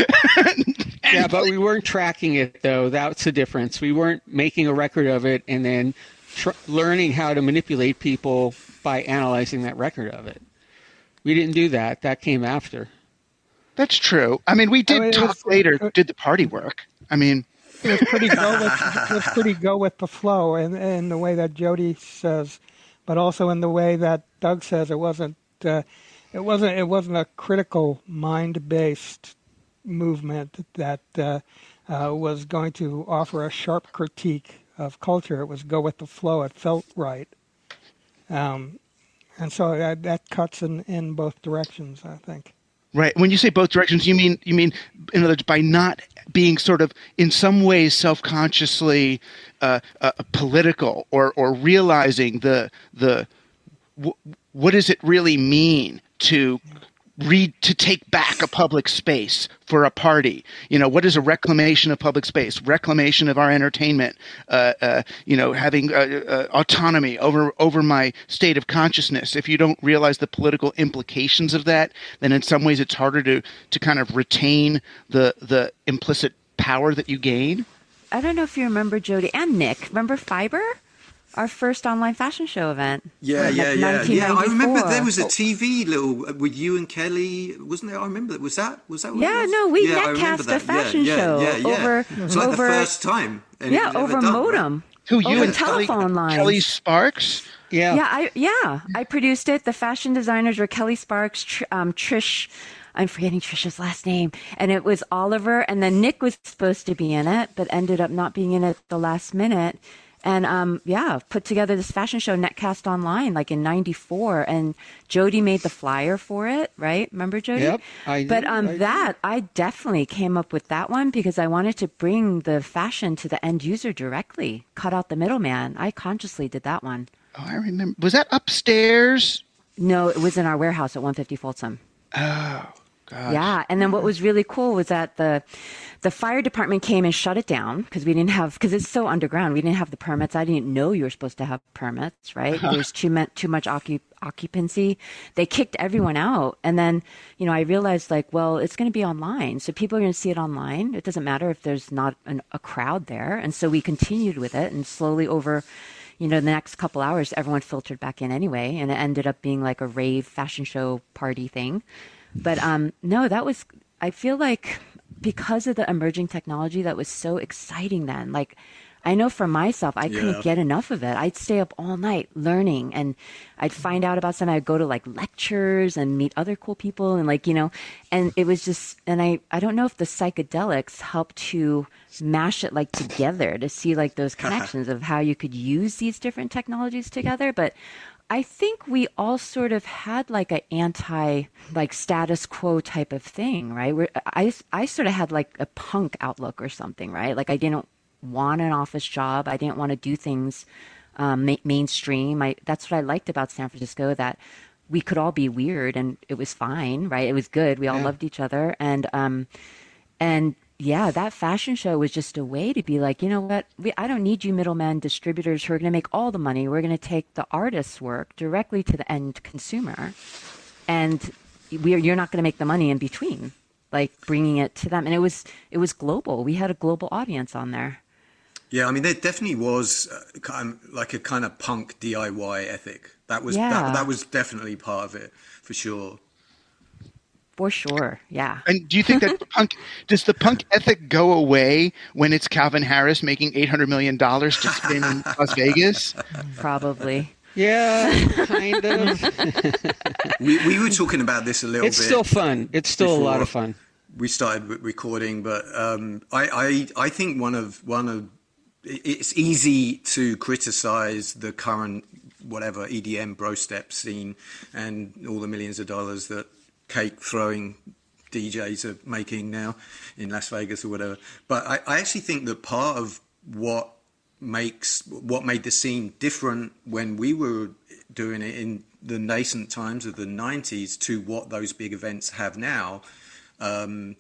Yeah, but we weren't tracking it, though. That's the difference. We weren't making a record of it and then tr- learning how to manipulate people by analyzing that record of it. We didn't do that. That came after. That's true. I mean, we did I mean, talk was, later, uh, did the party work. I mean... It was pretty go with, it was pretty go with the flow in, in the way that Jody says, but also in the way that Doug says. It wasn't uh, it wasn't it wasn't a critical mind-based movement that uh, uh, was going to offer a sharp critique of culture. It was go with the flow. It felt right, um, and so that, that cuts in, in both directions, I think. Right. When you say both directions, you mean you mean in other words, by not being sort of in some ways self-consciously uh, uh, political, or or realizing the the w- what does it really mean to read to take back a public space for a party? You know, what is a reclamation of public space, reclamation of our entertainment, uh, uh, you know, having uh, uh, autonomy over over my state of consciousness. If you don't realize the political implications of that, then in some ways it's harder to to kind of retain the the implicit power that you gain. I don't know if you remember, Jody and Nick. Remember Fiber? Our first online fashion show event. Yeah, like yeah, yeah, yeah. I remember there was a T V little with you and Kelly, wasn't there? I remember that. Was that? Was that? What yeah, it was? no, we yeah, netcast a fashion yeah, show yeah, yeah, yeah. over. It's like over, the first time. Yeah, over done, modem. Right? Who you over and telephone Kelly, lines. Kelly Sparks? Yeah, yeah, I yeah. I produced it. The fashion designers were Kelly Sparks, Tr- um, Trish. I'm forgetting Trisha's last name, and it was Oliver, and then Nick was supposed to be in it, but ended up not being in it at the last minute. And, um, yeah, put together this fashion show, Netcast Online, like in ninety-four. And Jody made the flyer for it, right? Remember, Jody? Yep. I but um, I that, I definitely came up with that one because I wanted to bring the fashion to the end user directly, cut out the middleman. I consciously did that one. Oh, I remember. Was that upstairs? No, it was in our warehouse at one fifty Folsom. Oh, gosh. Yeah, and then what was really cool was that the the fire department came and shut it down because we didn't have, because it's so underground, we didn't have the permits. I didn't know you were supposed to have permits, right? There was too, much, too much occup- occupancy. They kicked everyone out. And then, you know, I realized like, well, it's going to be online. So people are going to see it online. It doesn't matter if there's not an, a crowd there. And so we continued with it, and slowly over, you know, the next couple hours, everyone filtered back in anyway. And it ended up being like a rave fashion show party thing. But um, no, that was, I feel like because of the emerging technology, that was so exciting then. Like, I know for myself, I couldn't yeah. get enough of it. I'd stay up all night learning, and I'd find out about something. I'd go to like lectures and meet other cool people, and like, you know, and it was just, and I, I don't know if the psychedelics helped to mash it like together to see like those connections of how you could use these different technologies together. But I think we all sort of had like a anti, like status quo type of thing, right? Where I, I sort of had like a punk outlook or something, right? Like I didn't want an office job. I didn't want to do things um, ma- mainstream. I, that's what I liked about San Francisco, that we could all be weird and it was fine, right? It was good. We all Yeah. loved each other. And, um, and yeah, that fashion show was just a way to be like, you know what? We, I don't need you middlemen distributors who are going to make all the money. We're going to take the artist's work directly to the end consumer. And we're, you're not going to make the money in between, like bringing it to them. And it was, it was global. We had a global audience on there. Yeah, I mean, there definitely was uh, kind of like a kind of punk D I Y ethic. That was Yeah. that, that was definitely part of it, for sure. For sure. Yeah. And do you think that punk does the punk ethic go away when it's Calvin Harris making eight hundred million dollars to spin in Las Vegas? Probably. Yeah, kind of. We we were talking about this a little It's bit. still fun. It's still a lot before of fun. We started re- recording, but um, I, I I think one of one of it's easy to criticize the current whatever E D M bro step scene and all the millions of dollars that cake throwing D Js are making now in Las Vegas or whatever. But I, I actually think that part of what makes what made the scene different when we were doing it in the nascent times of the nineties to what those big events have now um,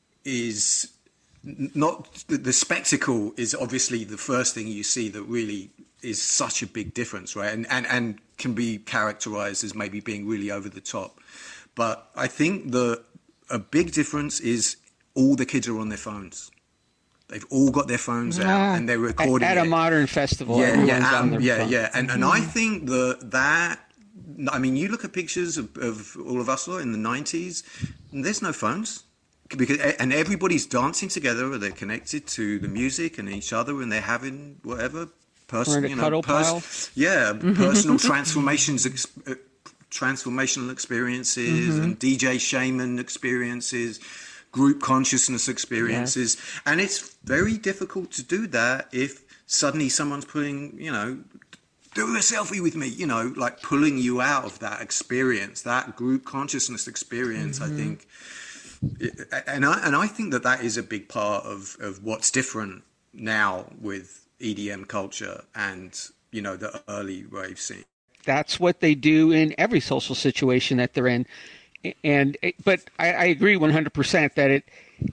is not the, the spectacle is obviously the first thing you see that really is such a big difference, right? And and and can be characterized as maybe being really over the top. But I think the a big difference is all the kids are on their phones. They've all got their phones out Ah. and they're recording At, at a it. modern festival, Yeah, everyone's yeah, on um, their yeah, phone. yeah. And and I think that that I mean, you look at pictures of, of all of us lot in the nineties. And there's no phones. Because and everybody's dancing together, or they're connected to the music and each other, and they're having whatever personal, We're in a you know, cuddle pile. yeah, personal transformations, ex- uh, transformational experiences, Mm-hmm. and D J shaman experiences, group consciousness experiences, and it's very difficult to do that if suddenly someone's putting, you know, do a selfie with me, you know, like pulling you out of that experience, that group consciousness experience. Mm-hmm. I think. And I and I think that that is a big part of, of what's different now with E D M culture and, you know, the early rave scene. That's what they do in every social situation that they're in. And but I, I agree one hundred percent that it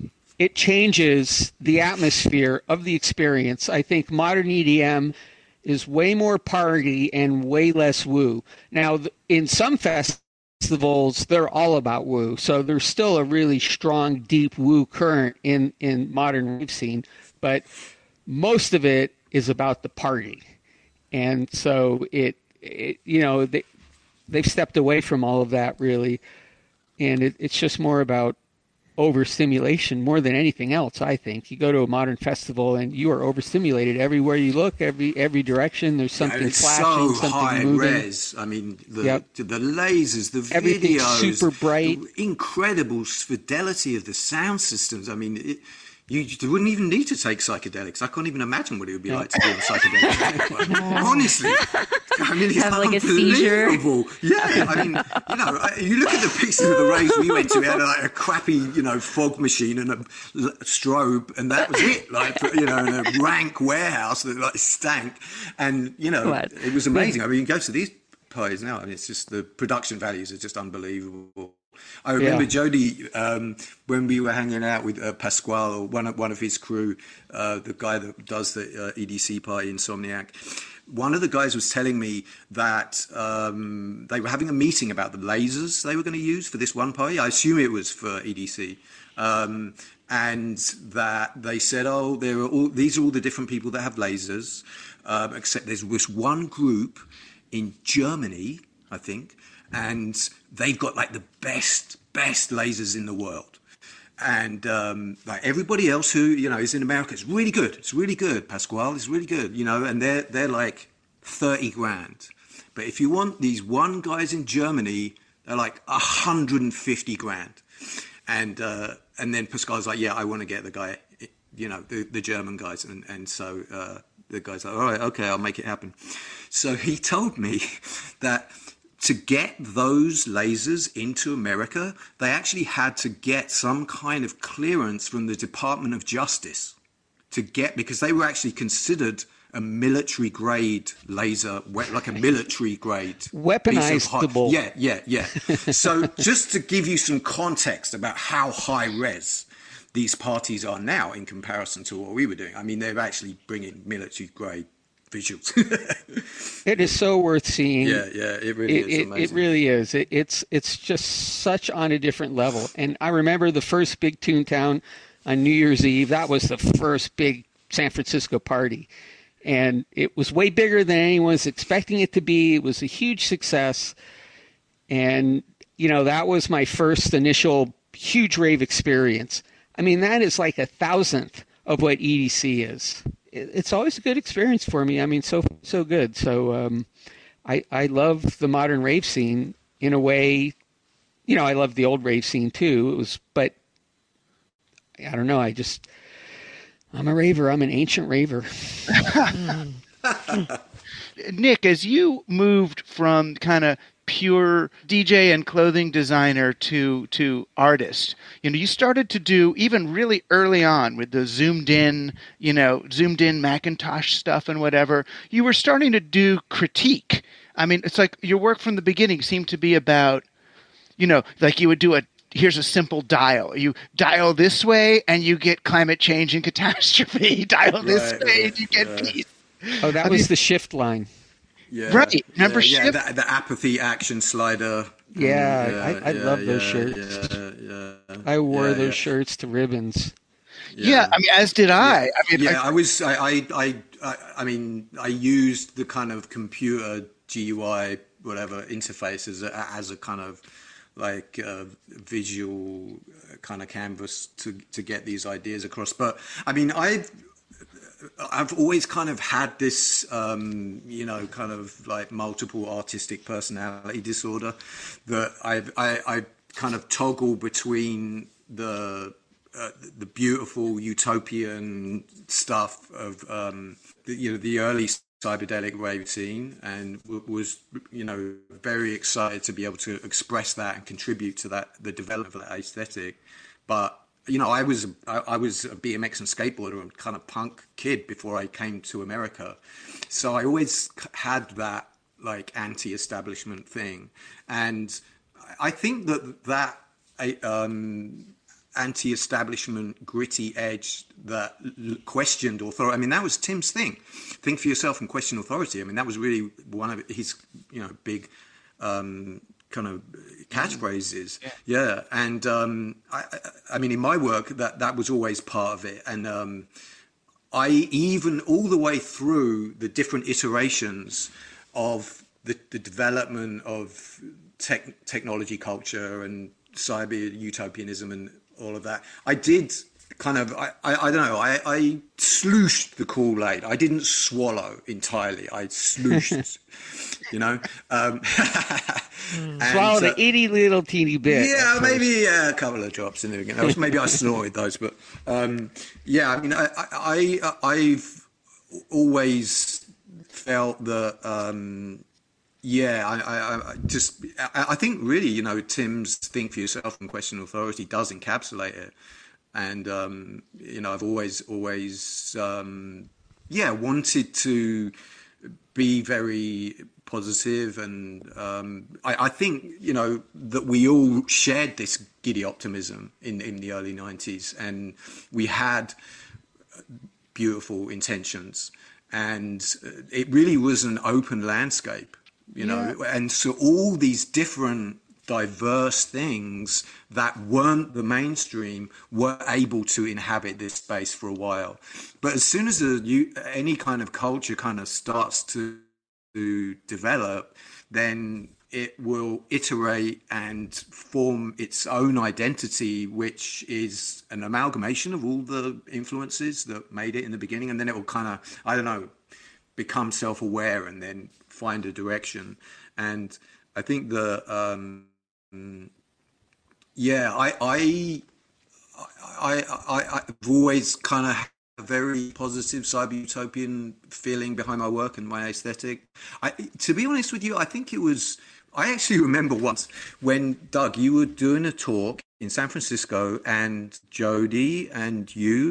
it changes the atmosphere of the experience. I think modern E D M is way more party and way less woo. Now, in some festivals, festivals, they're all about woo. So there's still a really strong, deep woo current in, in modern rave scene, but most of it is about the party. And so it, it you know, they, they've stepped away from all of that really. And it, it's just more about overstimulation more than anything else, I think. You go to a modern festival and you are overstimulated everywhere you look, every every direction. There's something yeah, it's flashing, so something high moving. Res. I mean, the Yep. the lasers, the Everything's videos, super bright. the incredible fidelity of the sound systems. I mean, it, you, you wouldn't even need to take psychedelics. I can't even imagine what it would be like to be on psychedelics. Honestly, I mean, it's Have, like, a seizure. unbelievable. Yeah, I mean, you know, I- you look at the pieces of the raves we went to. We had like a crappy, you know, fog machine and a l- strobe, and that was it. Like, you know, in a rank warehouse that like stank, and you know, What? it was amazing. I mean, you go to these parties now, and it's just the production values are just unbelievable. I remember Yeah. Jody um, when we were hanging out with uh, Pasquale, or one of, one of his crew, uh, the guy that does the uh, E D C party, Insomniac. One of the guys was telling me that um, they were having a meeting about the lasers they were going to use for this one party. I assume it was for E D C. Um, and that they said, oh, there are all, these are all the different people that have lasers, um, except there's this one group in Germany, I think, and they've got like the best, best lasers in the world. And um, like everybody else who, you know, is in America, it's really good. It's really good. Pasquale is really good, you know, and they're, they're like thirty grand. But if you want these one guys in Germany, they're like one hundred fifty grand. And uh, and then Pasquale's like, yeah, I want to get the guy, you know, the, the German guys. And, and so uh, the guy's like, all right, okay, I'll make it happen. So he told me that to get those lasers into America, they actually had to get some kind of clearance from the Department of Justice to get, because they were actually considered a military grade laser, like a military grade weaponizable. Yeah, yeah, yeah. So just to give you some context about how high res these parties are now in comparison to what we were doing. I mean, they're actually bringing military grade visuals. It is so worth seeing. Yeah, yeah, it really it, is it, amazing. It really is. It, it's it's just such on a different level. And I remember the first big Toontown on New Year's Eve. That was the first big San Francisco party. And it was way bigger than anyone was expecting it to be. It was a huge success. And, you know, that was my first initial huge rave experience. I mean, that is like a thousandth of what E D C is. It's always a good experience for me. I mean, so so good. So um, I I love the modern rave scene in a way. You know, I love the old rave scene too. It was, but I don't know. I just I'm a raver. I'm an ancient raver. Nick, as you moved from kind of pure D J and clothing designer to to artist, you know, you started to do, even really early on with the zoomed in, you know, zoomed in Macintosh stuff and whatever, you were starting to do critique. I mean, it's like your work from the beginning seemed to be about, you know, like you would do a, here's a simple dial. You dial this way and you get climate change and catastrophe. Dial this Right, way right, and you get yeah. peace. Oh, that I was Uh, mean- the shift line. Yeah, Right, remember yeah, yeah, Shift? the, the apathy action slider. Yeah, Mm, I- I love those yeah, shirts. Yeah, yeah, I wore yeah, those yeah. shirts to ribbons. Yeah, I mean, as did I. I mean, Yeah, I, I was. I, I. I. I. I mean, I used the kind of computer G U I whatever interface as a, as a kind of like uh, visual kind of canvas to to get these ideas across. But I mean, I've. I've always kind of had this, um, you know, kind of like multiple artistic personality disorder that I've, I, I kind of toggle between the uh, the beautiful utopian stuff of, um, the, you know, the early psychedelic rave scene, and w- was, you know, very excited to be able to express that and contribute to that, the development of that aesthetic. But you know, I was I, I was a B M X and skateboarder and kind of punk kid before I came to America, so I always had that like anti-establishment thing, and I think that that um, anti-establishment gritty edge that l- questioned authority. I mean, that was Tim's thing. Think for yourself and question authority. I mean, that was really one of his, you know, big. Um, kind of catchphrases. Yeah. yeah. And um, I, I mean, in my work, that, that was always part of it. And um, I even all the way through the different iterations of the, the development of tech, technology culture and cyber utopianism and all of that, I did kind of, I, I, I don't know, I, I slooshed the Kool-Aid. I didn't swallow entirely. I slooshed, you know. Um, and, Swallowed uh, an itty little teeny bit. Yeah, maybe yeah, a couple of drops in there again. Was, maybe I snorted those, but um, yeah, I mean, I, I, I've always felt that, um, yeah, I, I, I just, I, I think really, you know, Tim's think for yourself and question authority does encapsulate it. And, um, you know, I've always, always, um, yeah, wanted to be very positive. And um, I, I think, you know, that we all shared this giddy optimism in, in the early nineties. And we had beautiful intentions. And it really was an open landscape, you know. Yeah. And so all these different diverse things that weren't the mainstream were able to inhabit this space for a while. But as soon as a, you, any kind of culture kind of starts to, to develop, then it will iterate and form its own identity, which is an amalgamation of all the influences that made it in the beginning. And then it will kind of, I don't know, become self-aware and then find a direction. And I think the, um, yeah, I, I, I, I, I've always kind of had a very positive cyber utopian feeling behind my work and my aesthetic. I, to be honest with you, I think it was, I actually remember once when, Doug, you were doing a talk in San Francisco and Jody and you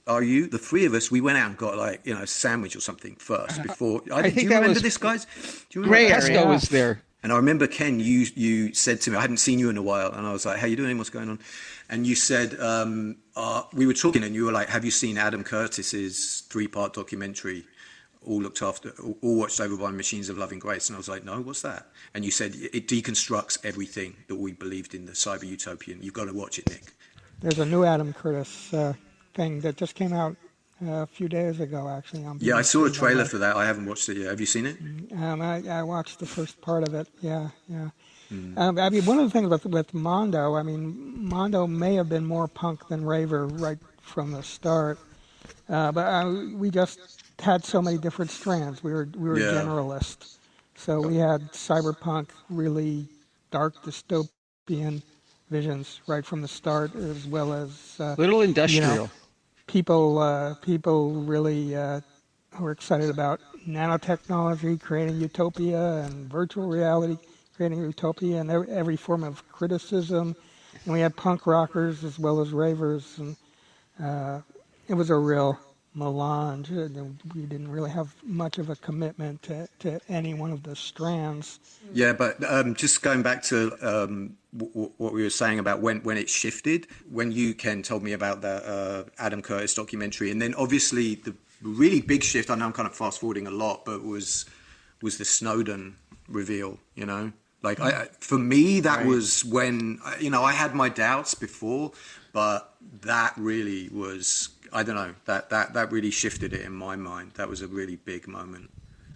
are you? The three of us, we went out and got like, you know, a sandwich or something first before. I, I think do you that remember was this, guys? Do you Gray remember? Pesco was there. And I remember, Ken, you you said to me, I hadn't seen you in a while, and I was like, how you doing? What's going on? And you said, um, uh, we were talking, and you were like, have you seen Adam Curtis's three-part documentary, all looked after, all watched over by Machines of Loving Grace? And I was like, no, what's that? And you said, it deconstructs everything that we believed in the cyber utopian. You've got to watch it, Nick. There's a new Adam Curtis uh, thing that just came out uh, a few days ago, actually. On yeah, I saw a trailer for that. I haven't watched it yet. Have you seen it? Um, I, I watched the first part of it. Yeah, yeah. Mm. Um, I mean, one of the things with, with Mondo, I mean, Mondo may have been more punk than raver right from the start, uh, but uh, we just had so many different strands. We were we were Yeah. generalists, so we had cyberpunk, really dark dystopian visions right from the start, as well as uh, Little industrial. You know, people uh, people really uh, were excited about nanotechnology, creating utopia, and virtual reality, creating utopia, and every, every form of criticism. And we had punk rockers as well as ravers, and uh, it was a real melange. We didn't really have much of a commitment to, to any one of the strands. Yeah, but um, just going back to um, w- w- what we were saying about when, when it shifted, when you, Ken, told me about that uh, Adam Curtis documentary, and then obviously the really big shift, I know I'm kind of fast-forwarding a lot, but was was the Snowden reveal, you know? Like, I, for me, that right. was when, you know, I had my doubts before, but that really was, I don't know, that, that, that really shifted it in my mind. That was a really big moment.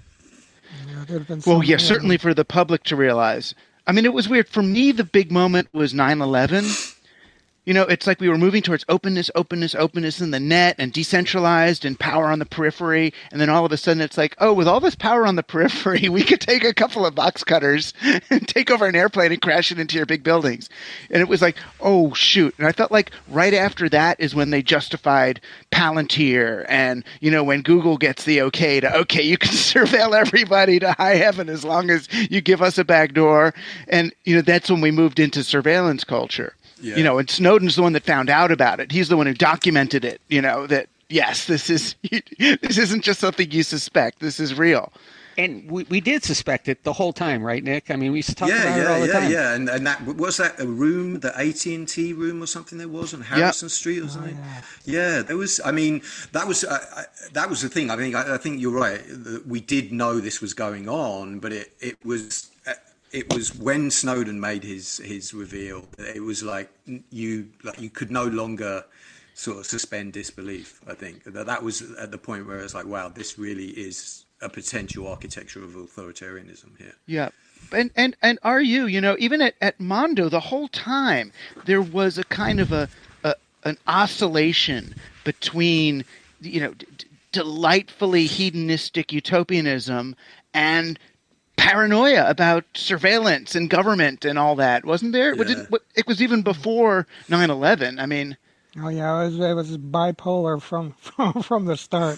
Yeah, well, yeah, certainly for the public to realize. I mean, it was weird. For me, the big moment was nine eleven. You know, it's like we were moving towards openness, openness, openness in the net and decentralized and power on the periphery. And then all of a sudden it's like, oh, with all this power on the periphery, we could take a couple of box cutters and take over an airplane and crash it into your big buildings. And it was like, oh, shoot. And I felt like right after that is when they justified Palantir. And, you know, when Google gets the okay to, okay, you can surveil everybody to high heaven as long as you give us a back door. And, you know, that's when we moved into surveillance culture. Yeah. You know, and Snowden's the one that found out about it. He's the one who documented it, you know, that, yes, this is this isn't just something you suspect. This is real. And we, we did suspect it the whole time, right, Nick? I mean, we used to talk yeah, about yeah, it all the yeah, time. Yeah, yeah. And, and that was that a room, the A T and T room or something there was on Harrison yep. Street or something? Oh, yeah. yeah, there was, I mean, that was uh, I, that was the thing. I mean, I, I think you're right. We did know this was going on, but it, it was... Uh, It was when Snowden made his his reveal. It was like you like you could no longer sort of suspend disbelief. I think that that was at the point where it's like, wow, this really is a potential architecture of authoritarianism here. Yeah, and and and are you? You know, even at, at Mondo, the whole time there was a kind of a, a an oscillation between you know d- delightfully hedonistic utopianism and paranoia about surveillance and government and all that, wasn't there? Yeah. It, it was even before nine eleven. I mean, oh yeah, it was, it was bipolar from from, from the start.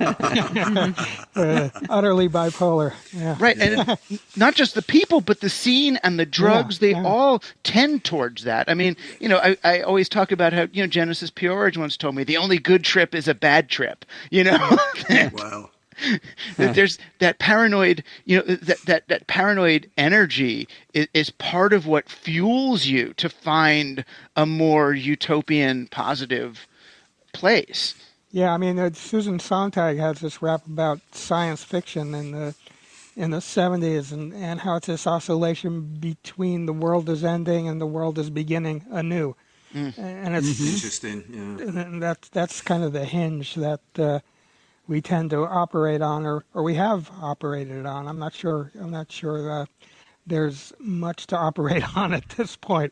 uh, utterly bipolar. Yeah. Right, and it, not just the people, but the scene and the drugs. Yeah, they yeah. all tend towards that. I mean, you know, I, I always talk about how you know Genesis P-Orridge once told me the only good trip is a bad trip. You know. Wow. That there's that paranoid, you know, that that, that paranoid energy is, is part of what fuels you to find a more utopian, positive place. Yeah, I mean, uh, Susan Sontag has this rap about science fiction in the in the seventies, and, and how it's this oscillation between the world is ending and the world is beginning anew. Mm. And it's mm-hmm. interesting. Yeah, and that's that's kind of the hinge that. Uh, we tend to operate on, or, or we have operated on. I'm not sure. I'm not sure that there's much to operate on at this point.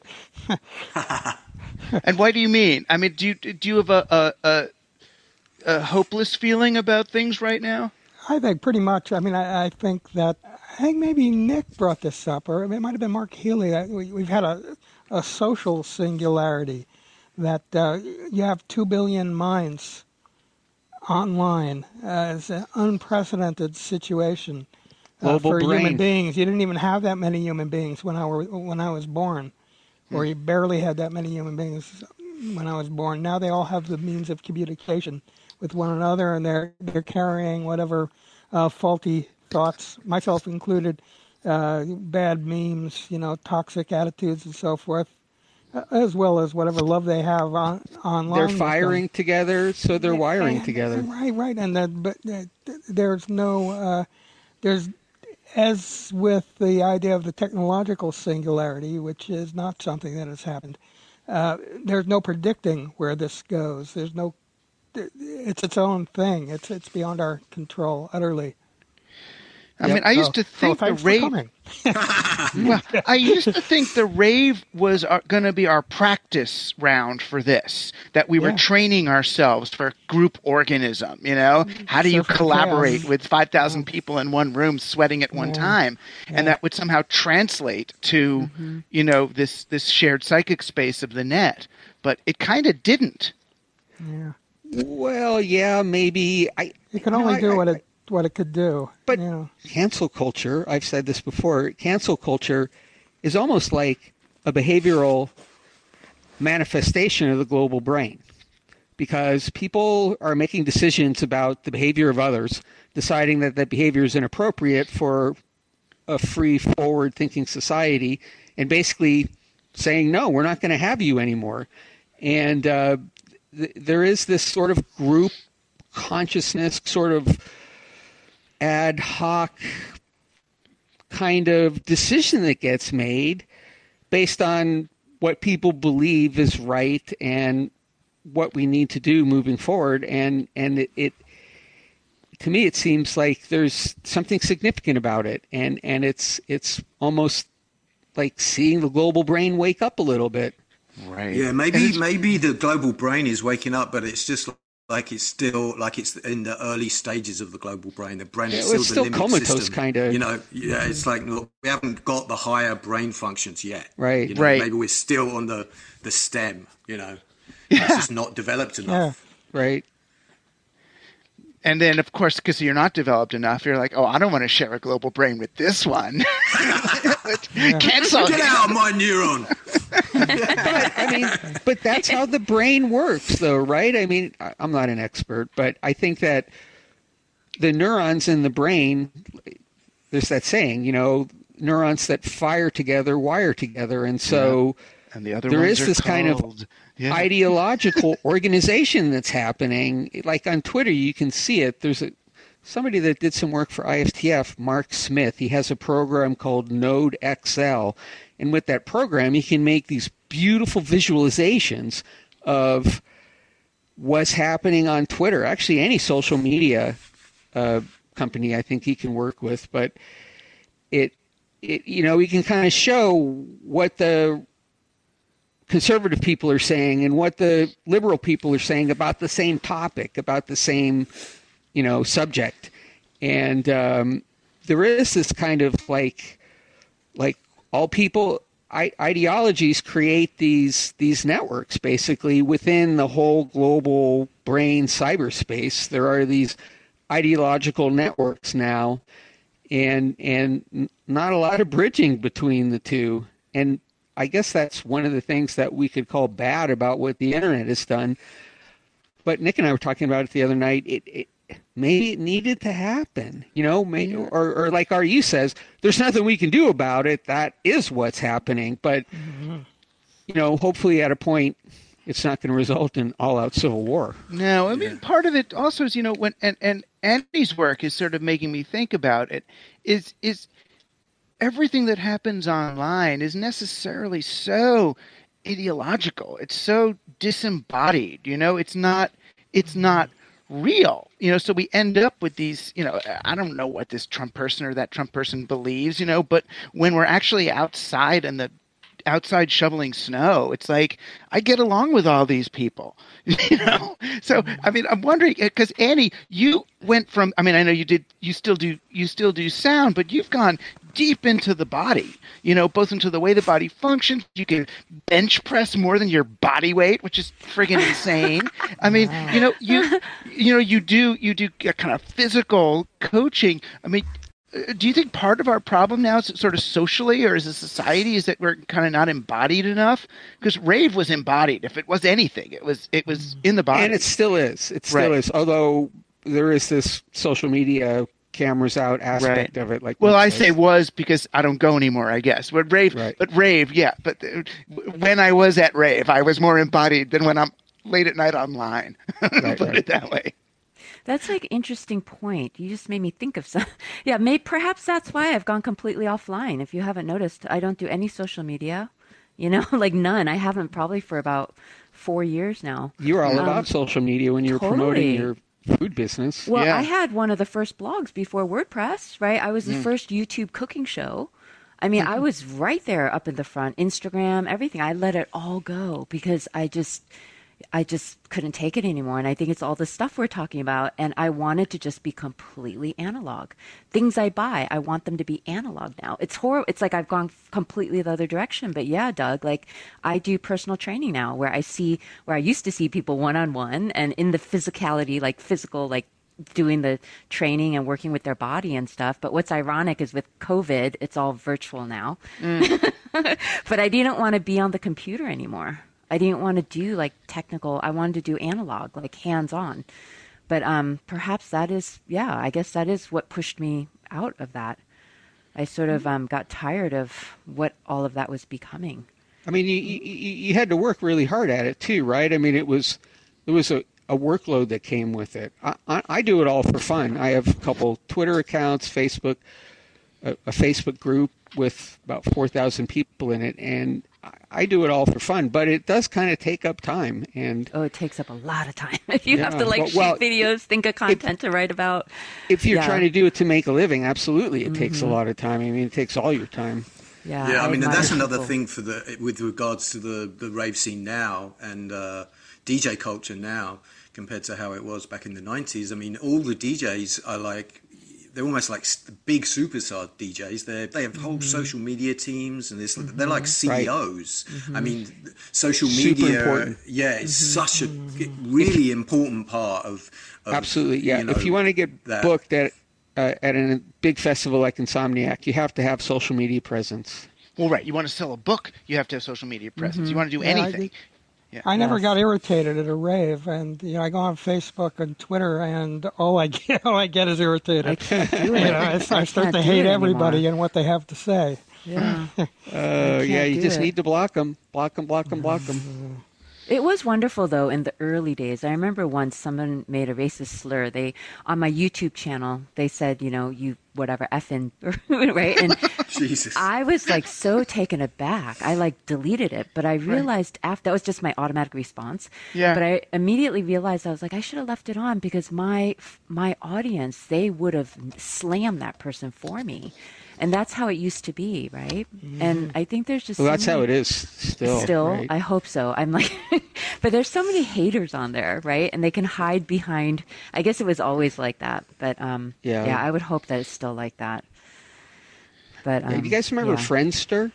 And why do you mean? I mean, do you do you have a, a, a, a hopeless feeling about things right now? I think pretty much. I mean, I, I think that I think maybe Nick brought this up, or it might have been Mark Healy. That we, we've had a a social singularity that uh, you have two billion minds online. Uh, it's an unprecedented situation uh, for brain. human beings. You didn't even have that many human beings when I were when I was born, or you barely had that many human beings when I was born. Now they all have the means of communication with one another, and they're they're carrying whatever uh, faulty thoughts, myself included, uh, bad memes, you know, toxic attitudes and so forth, uh, as well as whatever love they have on online. They're firing together, so they're wiring and, together. Right, right, and that, but uh, there's no, uh, there's, as with the idea of the technological singularity, which is not something that has happened. Uh, there's no predicting where this goes. There's no, it's its own thing. It's it's beyond our control utterly. I Yep. mean, I used Oh, to think oh, the thanks for rave. coming. Well, I used to think the rave was going to be our practice round for this. That we were Yeah. training ourselves for group organism. You know, how do you Surf the collaborate chaos. with five thousand people in one room, sweating at one Yeah. time, Yeah. and that would somehow translate to, you know, this this shared psychic space of the net. But it kind of didn't. Yeah, Well, yeah, maybe. I it can no, only I- do I- what it what it could do. But- you know. cancel culture, I've said this before, cancel culture is almost like a behavioral manifestation of the global brain, because people are making decisions about the behavior of others, deciding that that behavior is inappropriate for a free, forward-thinking society, and basically saying, no, we're not going to have you anymore. And uh, th- there is this sort of group consciousness, sort of ad hoc kind of decision that gets made based on what people believe is right and what we need to do moving forward. And and it, it to me, it seems like there's something significant about it, and and it's it's almost like seeing the global brain wake up a little bit. Right. Yeah, maybe maybe the global brain is waking up, but it's just like it's still like it's in the early stages of the global brain. The brain Yeah, is it's still still the limbic comatose, system. kinda. You know, yeah, it's like look, we haven't got the higher brain functions yet. Right. You know, Right. Maybe we're still on the the stem. You know, it's just not developed enough. Right. And then, of course, because you're not developed enough, you're like, oh, I don't want to share a global brain with this one. Cancel. Get out of my neuron. But I mean, but that's how the brain works, though, right? I mean, I- I'm not an expert, but I think that the neurons in the brain, there's that saying, you know, neurons that fire together wire together, and so And the other there ones is are this kind of called- yeah. ideological organization that's happening. Like on Twitter, you can see it. There's a somebody that did some work for I F T F, Mark Smith. He has a program called Node X L, and with that program, he can make these beautiful visualizations of what's happening on Twitter. Actually, any social media uh, company, I think he can work with, but it, it you know, we can kind of show what the conservative people are saying and what the liberal people are saying about the same topic, about the same, you know, subject. And um, there is this kind of like, like all people, I, ideologies create these these networks basically within the whole global brain cyberspace. There are these ideological networks now, and and not a lot of bridging between the two. And I guess that's one of the things that we could call bad about what the internet has done. But Nick and I were talking about it the other night. It, it maybe it needed to happen, you know, maybe, or, or like R U says, there's nothing we can do about it. That is what's happening. But, mm-hmm. you know, hopefully at a point, it's not going to result in all-out civil war. No, I mean, part of it also is, you know, when and, and Andy's work is sort of making me think about it, is is everything that happens online is necessarily so ideological. It's so disembodied, you know, it's not it's not real, you know, so we end up with these, you know, I don't know what this Trump person or that Trump person believes, you know, but when we're actually outside in the outside shoveling snow, it's like I get along with all these people, you know. So I mean, I'm wondering because Annie, you went from. I mean, I know you did. You still do. You still do sound, but you've gone deep into the body. You know, both into the way the body functions. You can bench press more than your body weight, which is friggin' insane. I mean, you know, you you know, you do you do a kind of physical coaching. I mean, uh, do you think part of our problem now is sort of socially or as a society is that we're kind of not embodied enough? Because rave was embodied. If it was anything, it was it was in the body. And it still is. It still Right. is. Although there is this social media cameras out aspect Right. of it. Like Well, Mike I says. say was because I don't go anymore, I guess. But rave, Right. but rave, yeah. But uh, when I was at rave, I was more embodied than when I'm late at night online. Right, Put right. it that way. That's like interesting point. You just made me think of some. Yeah, may perhaps that's why I've gone completely offline. If you haven't noticed, I don't do any social media. You know, like none. I haven't probably for about four years now. You were all Um, about social media when you were totally. promoting your food business. Well, Yeah. I had one of the first blogs before WordPress, right? I was the first YouTube cooking show. I mean, I was right there up in the front, Instagram, everything. I let it all go because I just I just couldn't take it anymore. And I think it's all the stuff we're talking about. And I wanted to just be completely analog. Things I buy, I want them to be analog now. It's horrible. It's like I've gone completely the other direction. But yeah, Doug, like I do personal training now where I see, where I used to see people one-on-one and in the physicality, like physical, like doing the training and working with their body and stuff. But what's ironic is with COVID, it's all virtual now. But I didn't want to be on the computer anymore. I didn't want to do like technical. I wanted to do analog, like hands-on. But um, perhaps that is, yeah, I guess that is what pushed me out of that. I sort of um, got tired of what all of that was becoming. I mean, you, you you had to work really hard at it too, right? I mean, it was there was a, a workload that came with it. I, I, I do it all for fun. I have a couple Twitter accounts, Facebook, a, a Facebook group with about four thousand people in it, and I, I do it all for fun. But it does kind of take up time, and Oh, it takes up a lot of time. If you have Yeah, to like well- shoot well, videos, think of content to write about. if you're Yeah. trying to do it to make a living, absolutely, it takes a lot of time. I mean, it takes all your time. Yeah, Yeah, I mean, and admire that's another people. thing for the with regards to the, the rave scene now and uh, D J culture now compared to how it was back in the nineties. I mean, all the D Js are like, they're almost like s- big superstar D Js. They they have whole social media teams, and this they're like C E Os. I mean, social Super media, important. yeah, it's such a really important part of, of Absolutely, yeah. you know, if you want to get that. booked at uh, at a big festival like Insomniac, you have to have social media presence. Well, right. You want to sell a book, you have to have social media presence. You want to do Yeah, I anything. did- I never Yes. got irritated at a rave, and you know I go on Facebook and Twitter, and all I get, all I get is irritated. I can't do You it. know, I, I start can't to do hate it everybody anymore. and what they have to say. Yeah. Uh, yeah, you do just it. need to block them, block them, block them, block them. It was wonderful though in the early days. I remember once someone made a racist slur. They on my YouTube channel they said, you know, you whatever effing right, and Jesus. I was like so taken aback. I like deleted it, but I realized after that was just my automatic response. Yeah. But I immediately realized I was like I should have left it on because my my audience they would have slammed that person for me. And that's how it used to be, right? And I think there's just Well, so that's many- how it is still. Still, right? I hope so. I'm like, but there's so many haters on there, right? And they can hide behind. I guess it was always like that, but um, Yeah. yeah, I would hope that it's still like that. But um, Yeah, you guys remember yeah. Friendster?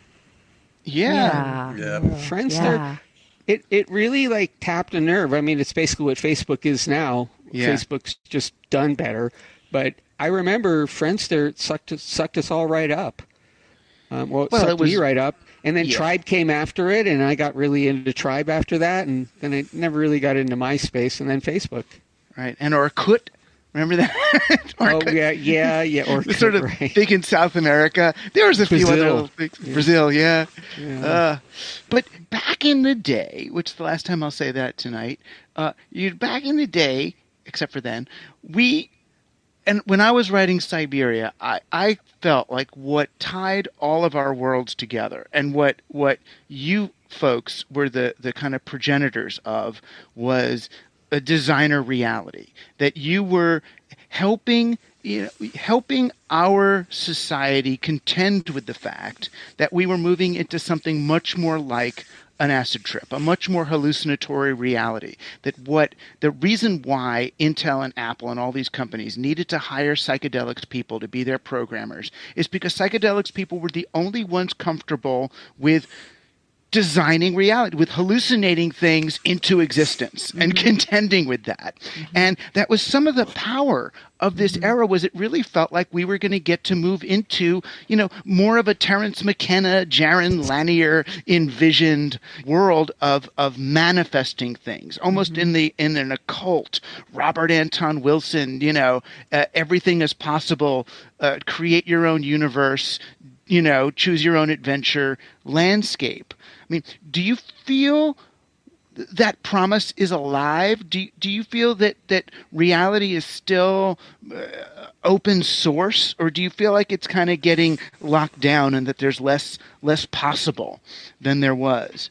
Yeah. Yeah, Yeah. Friendster. yeah. It it really like tapped a nerve. I mean, it's basically what Facebook is now. Yeah. Facebook's just done better. But I remember Friendster sucked us, sucked us all right up. Um, well, it Well, sucked it was- me right up. And then Yeah. Tribe came after it, and I got really into Tribe after that. And then I never really got into MySpace, and then Facebook. Right. And Orkut. Remember that? Oh Orkut. yeah, yeah, yeah. Or It's sort of right. big in South America. There was a few other Brazil. little things. Brazil, yeah. Yeah. Uh, but back in the day, which is the last time I'll say that tonight, uh, you back in the day, except for then, we, and when I was writing Siberia, I, I felt like what tied all of our worlds together, and what what you folks were the the kind of progenitors of was a designer reality, that you were helping you know, helping our society contend with the fact that we were moving into something much more like an acid trip, a much more hallucinatory reality. That what the reason why Intel and Apple and all these companies needed to hire psychedelics people to be their programmers is because psychedelics people were the only ones comfortable with designing reality, with hallucinating things into existence mm-hmm. and contending with that. Mm-hmm. And that was some of the power of this mm-hmm. era, was it really felt like we were going to get to move into, you know, more of a Terence McKenna, Jaron Lanier envisioned world of of manifesting things, almost mm-hmm. in the in an occult, Robert Anton Wilson, you know, uh, everything is possible, uh, create your own universe, you know, choose your own adventure landscape. I mean, do you feel that promise is alive? Do do you feel that, that reality is still uh, open source, or do you feel like it's kind of getting locked down and that there's less less possible than there was?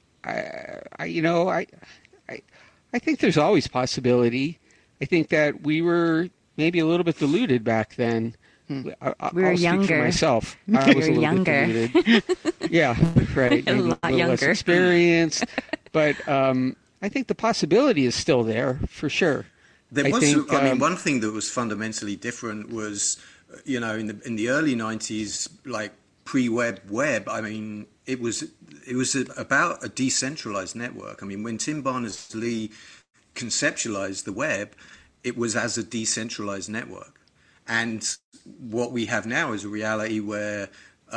I, I you know, I, I I think there's always possibility. I think that we were maybe a little bit deluded back then. Hmm. I, I, we were I'll younger. Speak for myself. I was we were a little younger. bit deluded. Yeah, right. a Maybe lot a little younger. less experienced, but um, I think the possibility is still there for sure. There I was, think, I mean, um, one thing that was fundamentally different was, you know, in the in the early nineties, like pre-web web. I mean, it was it was about a decentralized network. I mean, when Tim Berners-Lee conceptualized the web, it was as a decentralized network. And what we have now is a reality where,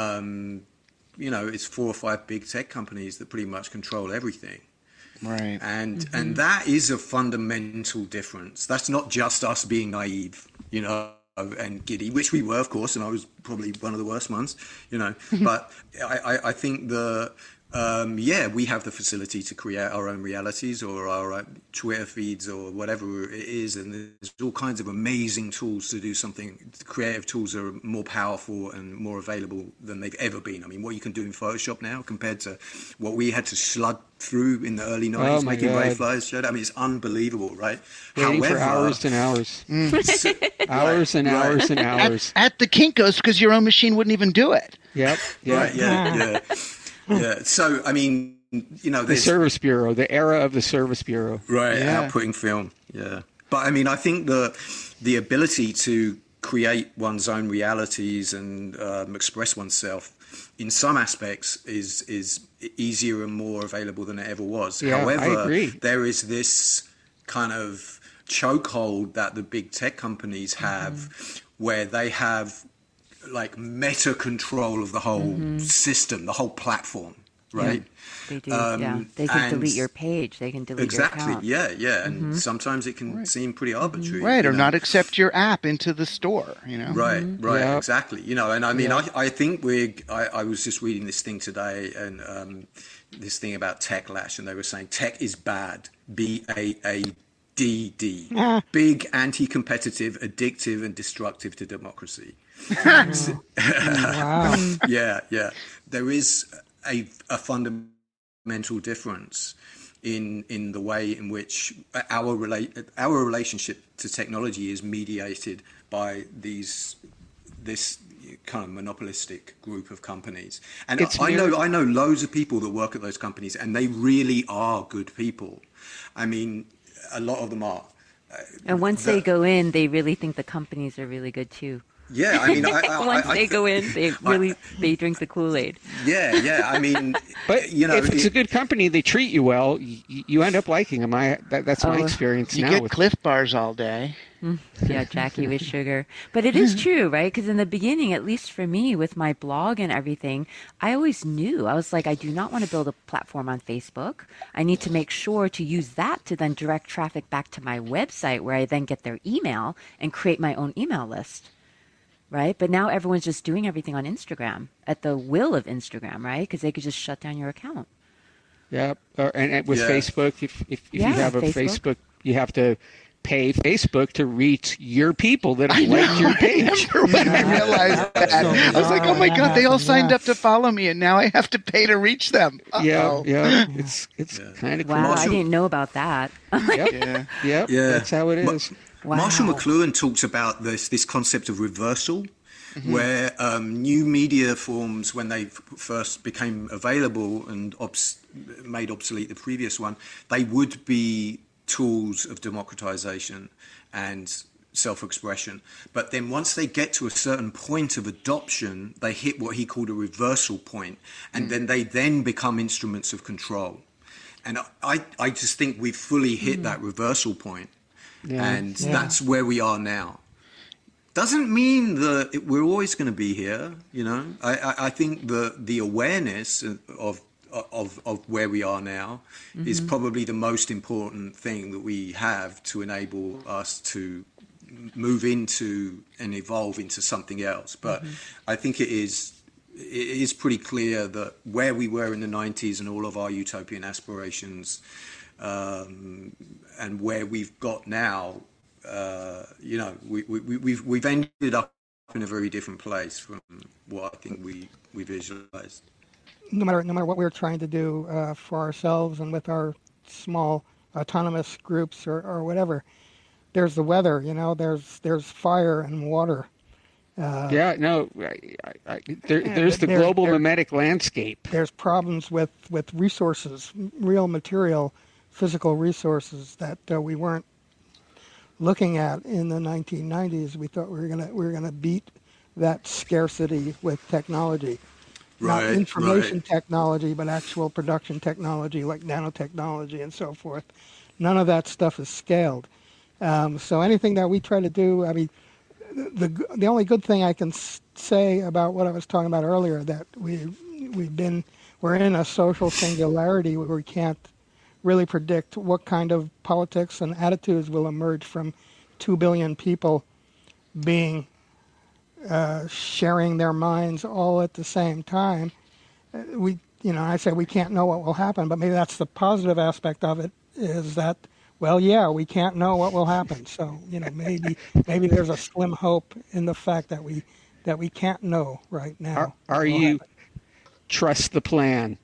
um, you know, it's four or five big tech companies that pretty much control everything. Right. And mm-hmm. and that is a fundamental difference. That's not just us being naive, you know, and giddy, which we were, of course, and I was probably one of the worst ones, you know. But I, I, I think the... Um, yeah, we have the facility to create our own realities or our own Twitter feeds or whatever it is, and there's all kinds of amazing tools to do something. Creative tools are more powerful and more available than they've ever been. I mean, what you can do in Photoshop now compared to what we had to slug through in the early nineties oh my making God. Ray Flies. I mean, it's unbelievable, right? Waiting However, for hours and hours. Mm. so, hours and right, hours right. and hours. At, at the Kinko's, because your own machine wouldn't even do it. Yep. Yep. Right, yeah, yeah. Yeah. So, I mean, you know, the Service Bureau, the era of the Service Bureau. Right, yeah. outputting film. Yeah. But I mean, I think the the ability to create one's own realities and um, express oneself in some aspects is is easier and more available than it ever was. Yeah, However, I agree. there is this kind of chokehold that the big tech companies have mm-hmm. where they have like meta control of the whole mm-hmm. system, the whole platform, right? Yeah, they do. Um, yeah, they can delete your page. They can delete exactly, your account. yeah, yeah, and mm-hmm. sometimes it can right. seem pretty arbitrary, right? Or you know? not accept your app into the store, you know? Right, mm-hmm. right, yeah. exactly. You know, and I mean, yeah. I, I think we're. I, I was just reading this thing today, and um, this thing about Techlash, and they were saying tech is bad. B A A D D. Ah. Big, anti-competitive, addictive, and destructive to democracy. Oh. Wow. Yeah, yeah. There is a, a fundamental difference in in the way in which our relate our relationship to technology is mediated by these this kind of monopolistic group of companies. And It's I know mirrored- I know loads of people that work at those companies, and they really are good people. I mean, a lot of them are. And once the, they go in, they really think the companies are really good too. Yeah, I mean, I, I, once I, I, they go in, they really they drink the Kool-Aid. Yeah, yeah. I mean, But you know, if it's it, a good company, they treat you well. You, you end up liking them. I that, that's my Oh. experience You now. get with, Cliff Bars all day. Yeah, Jackie with sugar. But it is true, right? Because in the beginning, at least for me, with my blog and everything, I always knew. I was like, I do not want to build a platform on Facebook. I need to make sure to use that to then direct traffic back to my website, where I then get their email and create my own email list. Right? But now everyone's just doing everything on Instagram at the will of Instagram, right? Because they could just shut down your account. yeah, or, and, and with Yeah. Facebook, if if, if Yeah, you have a Facebook. Facebook, you have to pay Facebook to reach your people that have liked your I page. remember when I realized that. I was like, oh my God, they all signed up to follow me, and now I have to pay to reach them. Yeah, Uh-oh. yeah, it's it's Yeah. kind of Wow, I Marshall- didn't know about that. Yep, Yeah. yep, Yeah. that's how it Ma- is. Wow. Marshall McLuhan talks about this this concept of reversal, where um, new media forms, when they f- first became available and obs- made obsolete the previous one, they would be tools of democratization and self-expression. But then once they get to a certain point of adoption, they hit what he called a reversal point, and mm. then they then become instruments of control. And I, I just think we've fully hit mm. that reversal point, yeah. and yeah. that's where we are now. Doesn't mean that it, we're always going to be here, you know. I, I, I think the the awareness of of of where we are now mm-hmm. is probably the most important thing that we have to enable us to move into and evolve into something else. But mm-hmm. I think it is it is pretty clear that where we were in the nineties and all of our utopian aspirations, um, and where we've got now, uh, you know, we, we, we've we've ended up in a very different place from what I think we we visualized. No matter no matter what we're trying to do uh, for ourselves and with our small autonomous groups or, or whatever, there's the weather, you know, there's there's fire and water. Uh, yeah, no, I, I, there, there's the there, global there, mimetic landscape. There's problems with, with resources, real material, physical resources that uh, we weren't looking at in the nineteen nineties. We thought we were gonna we were gonna beat that scarcity with technology. Right, Not information right. technology, but actual production technology like nanotechnology and so forth. None of that stuff is scaled. Um, so anything that we try to do, I mean, the the only good thing I can say about what I was talking about earlier, that we we've been we're in a social singularity where we can't really predict what kind of politics and attitudes will emerge from two billion people being uh, sharing their minds all at the same time. We, you know, I say we can't know what will happen, but maybe that's the positive aspect of it, is that, well, yeah, we can't know what will happen. So, you know, maybe maybe there's a slim hope in the fact that we that we can't know right now. Are, are you happen. Trust the plan?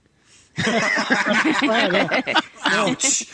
yeah. Ouch!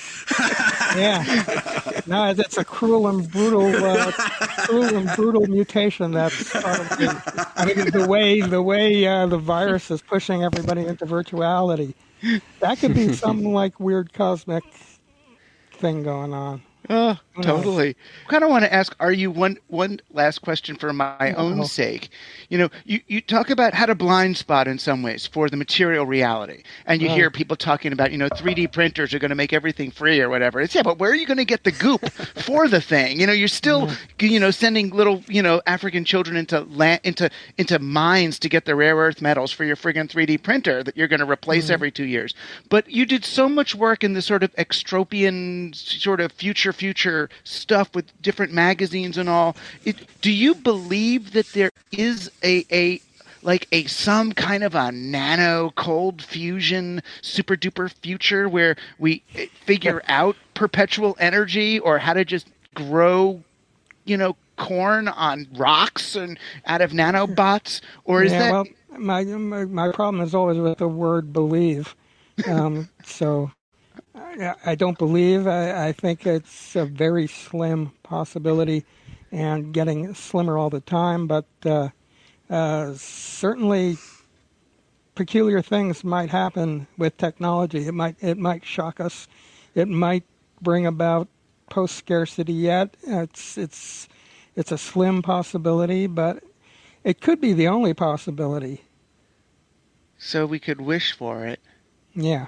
Yeah, no, it's a cruel and brutal, uh, cruel and brutal mutation. That's part of the, I mean, the way the way uh, the virus is pushing everybody into virtuality. That could be some like weird cosmic thing going on. Oh, totally. Kind of want to ask, are you one one last question for my own sake? You know, you, you talk about how to blind spot in some ways for the material reality. And you Right. hear people talking about, you know, three D printers are going to make everything free or whatever. It's, yeah, but where are you going to get the goop for the thing? You know, you're still, you know, sending little, you know, African children into land, into into mines to get the rare earth metals for your friggin' three D printer that you're going to replace Mm-hmm. every two years. But you did so much work in this sort of extropian sort of future future stuff with different magazines and all. It, do you believe that there is a a like a some kind of a nano cold fusion super duper future where we figure out perpetual energy or how to just grow, you know, corn on rocks and out of nanobots? Or is yeah, that well, my, my my problem is always with the word believe. Um, so I, I don't believe. I, I think it's a very slim possibility, and getting slimmer all the time. But uh, uh, certainly, peculiar things might happen with technology. It might it might shock us. It might bring about post scarcity. Yet it's it's it's a slim possibility, but it could be the only possibility. so we could wish for it? Yeah.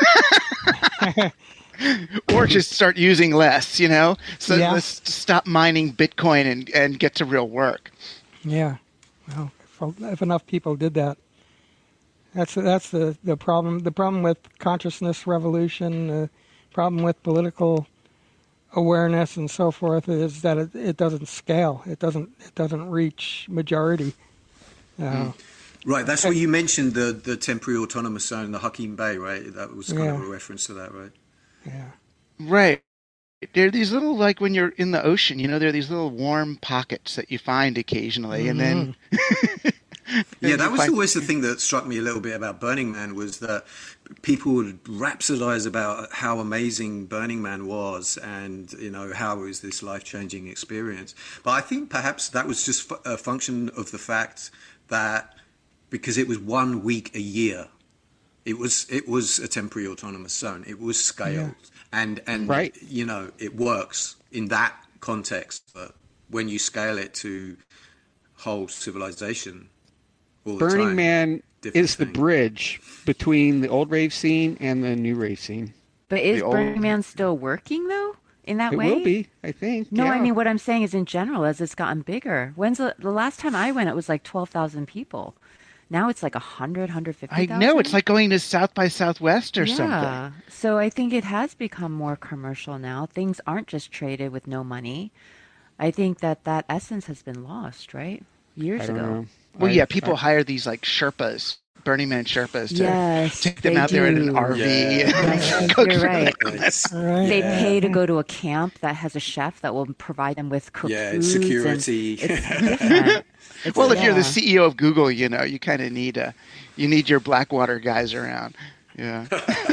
Or just start using less, you know? So Yeah. let's stop mining Bitcoin and, and get to real work. Yeah. Well, if, if enough people did that, that's that's the, the problem. The problem with consciousness revolution, the problem with political awareness and so forth is that it, it doesn't scale. It doesn't it doesn't reach majority. Uh, Mm. Right, that's what you mentioned, the, the temporary autonomous zone, the Hakim Bay, right? That was kind Yeah. of a reference to that, right? yeah. Right. There are these little, like when you're in the ocean, you know, there are these little warm pockets that you find occasionally. And then... Yeah, that you was find- always the thing that struck me a little bit about Burning Man, was that people would rhapsodize about how amazing Burning Man was and, you know, how it was this life-changing experience. But I think perhaps that was just a function of the fact that because it was one week a year, it was it was a temporary autonomous zone. It was scaled, Yeah. and and Right. you know, it works in that context. But when you scale it to whole civilization. All the Burning time, Man different is the thing. bridge between the old rave scene and the new rave scene. But is The old- Burning Man still working though? In that It way? will be, I think. No, yeah. I mean what I'm saying is in general, as it's gotten bigger. When's the, the last time I went? It was like twelve thousand people. Now it's like one hundred, one hundred fifty I thousand. know, it's like going to South by Southwest or yeah. something. So I think it has become more commercial now. Things aren't just traded with no money. I think that that essence has been lost, right? Years I don't ago. know. Well, I- yeah, people I- hire these like Sherpas, Burning Man Sherpas, to Yes, take them they out there in an do. R V. Yeah. Yes, Cook you're for right. them. It's- Right. They pay to go to a camp that has a chef that will provide them with cooked Yeah, foods. it's and security. It's different. It's- Well, if you're the yeah. C E O of Google, you know, you kind of need a, you need your Blackwater guys around. Yeah.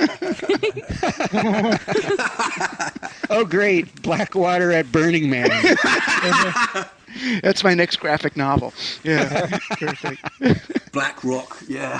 Oh, great. Blackwater at Burning Man. That's my next graphic novel. Yeah. Perfect. Black Rock, yeah.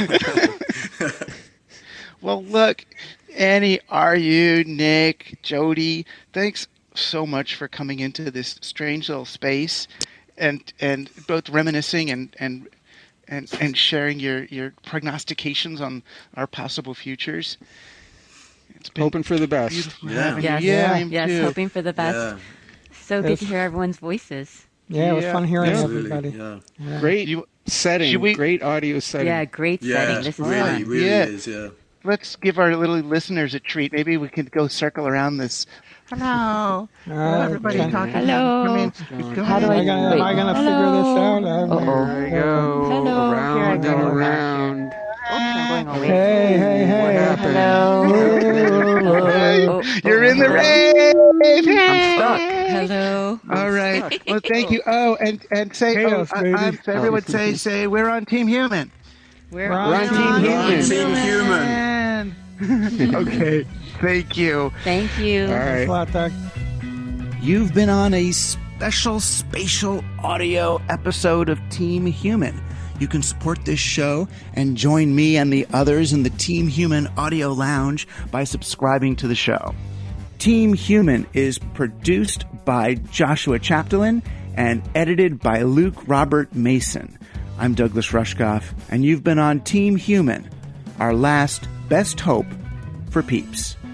Well, look, Annie, are you, Nick, Jody, thanks so much for coming into this strange little space and and both reminiscing and and and, and sharing your, your prognostications on our possible futures. It's been Hoping for the best. beautiful Yeah. having you. Yes, Yeah, I am yes, too. hoping for the best. Yeah, So good Yes. to hear everyone's voices. Yeah, it was Yeah. fun hearing Yeah. absolutely. everybody. Yeah, Great You- setting. should we- Great audio setting. Yeah, great yeah. setting. This is really, fun. really Yeah. is. Yeah. Let's give our little listeners a treat. Maybe we could go circle around this. Hello. Uh, Everybody can- talking. Hello. Come in. Go How do Am I- I gonna, am I wait. gonna figure this out? I'm- Uh-oh. There we go. Hello, Around here I and go. around. Oops, I'm going away. Hey, hey, hey. What happened? Hello. Hey, Oh, you're oh, in the hello. rave. I'm stuck. Hello. All right. Well, thank you. Oh, and and say, oh, Chaos, I, baby. I'm, so everyone say, say, we're on Team Human. We're We're on on Team Human. Team Human. Okay. Thank you. Thank you. All Thanks right. a lot, Doc. You've been on a special spatial audio episode of Team Human. You can support this show and join me and the others in the Team Human Audio Lounge by subscribing to the show. Team Human is produced by Joshua Chapdelaine and edited by Luke Robert Mason. I'm Douglas Rushkoff, and you've been on Team Human, our last best hope for peeps.